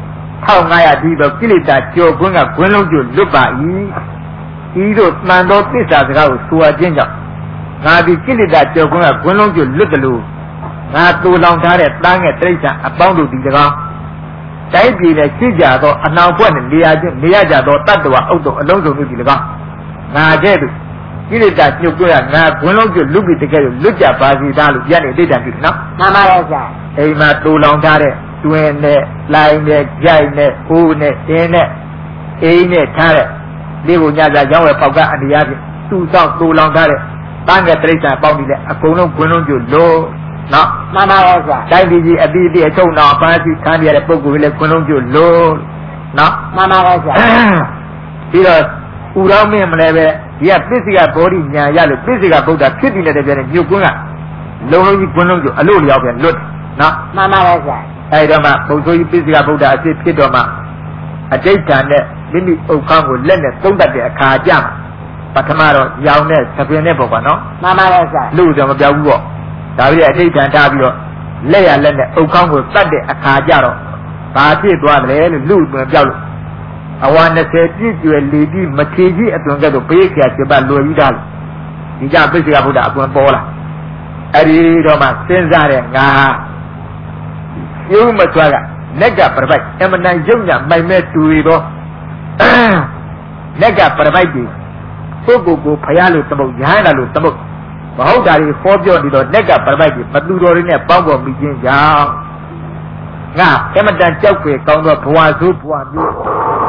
1500ဒီတော့ကိလေသာကြော်ခွင်းကခွင်းလုံးကျွလွတ်ပါ၏ဤသို့တန်သောသစ္စာစကားကိုဆိုအပ်ခြင်းကြောင့်ငါဒီကိလေသာကြော်ခွင်းကခွင်းလုံးကျွလွတ်တယ်လို့ငါတူလောင်ထားတဲ့သားငယ်တိရစ္ဆာန်အပေါင်းတို့ဒီတကားတိုင်းပြည်နဲ့ရှိကြသောအနှောင်ဖွဲ့နဲ့နေရကြသောတတ္တဝါအုပ်တို့အလုံးစုံတို့ဒီတကားငါကဲ့သို့ကိလေသာညှို့ကွင်းကငါခွင်းလုံးကျွလွတ်ပြီးတကယ်လို့လွတ်ကြပါစီသားလို့ပြန်နေတိတ်တန်ပြီနော်မှန်ပါတယ်ဆရာအိမ်မှာတူလောင်ထားတဲ့တွင်နဲ့လိုင်းနဲ့ကြိုက်နဲ့ဟိုးနဲ့တင်းနဲ့အိမ်နဲ့ထားတဲ့လေးကိုညစာရောင်းဝယ်ပေါက်ကအန္တရာယ်ဖြင့်သူ့ဆောင်တူလောင်ထားတဲ့တန်းငယ်တိရစ္ဆာန်ပေါင်းပြီးတဲ့အကုန်လုံးခွင်းလုံးကျွလို့နော်မှန်ပါတယ်ဆရာတိုင်းပြည်ကြီးအတိအအချုပ်တော်အပန်းစီခံရတဲ့ပုဂ္ဂိုလ်လည်းခွင်းလုံးကျွလို့နော်မှန်ပါတယ်ဆရာပြီးတော့ဥရောမင်းမလဲပဲဒီကပစ္စည်းကဘောဓိညာရလို့ပစ္စည်းကဗုဒ္ဓဖြစ်ပြီးတဲ့ပြန်ညှို့ကွင်းကလုံးလုံးကြီးခွင်းလုံးကျွအလို့လျောက်ပြန်လွတ်နော်မှန်ပါတယ်ဆရာအဲ့တော့မှဘုဆိုးကြီးပစ္စည်းကဗုဒ္ဓအစစ်ဖြစ်တော့မှအတိတ်ဓာတ်နဲ့မိမိဥက္ခန်းကိုလက်နဲ့သုံးတတ်တဲ့အခါကြမှာပထမတော့ရောင်နဲ့သပင်နဲ့ပေါ့ကွာနော်မှန်ပါတယ်ဆရာလူတော့မပြောက်ဘူးပေါ့ဒါပြီးအတိတ်ဓာတ်ထားပြီးတော့လက်ရလက်နဲ့ဥက္ခန်းကိုတတ်တဲ့အခါကြတော့ဘာဖြစ်သွားတယ်လို့လူတွင်ပြောက်လို့အဝါ20ပြည့်ကျွယ်လေပြီးမထေကြီးအတွင်ကဲ့သို့ဘေးခရာပြပလွယ်ပြီးသားလို့ဒီကြပစ္စည်းကဗုဒ္ဓအကွန်ပေါ်လာအဲ့ဒီတော့မှစဉ်းစားတဲ့ငါယုံမစွာကလက်ကပရပိုက်အမတန်ယုံညာမိုင်မဲ့တူရီတော့လက်ကပရပိုက်ဒီပုဂ္ဂိုလ်ကိုဖျားလို့သမုတ်ရဟန္တာလို့သမုတ်မဟုတ်တာတွေဟောပြောပြီးတော့လက်ကပရပိုက်ဒီမတူတော်တွေနဲ့ပေါင်းပေါ်ပြီးခြင်းကြောင့်ငါအမတန်ကြောက်ွယ်ကောင်းသောဘဝဆိုးဘဝမျိုး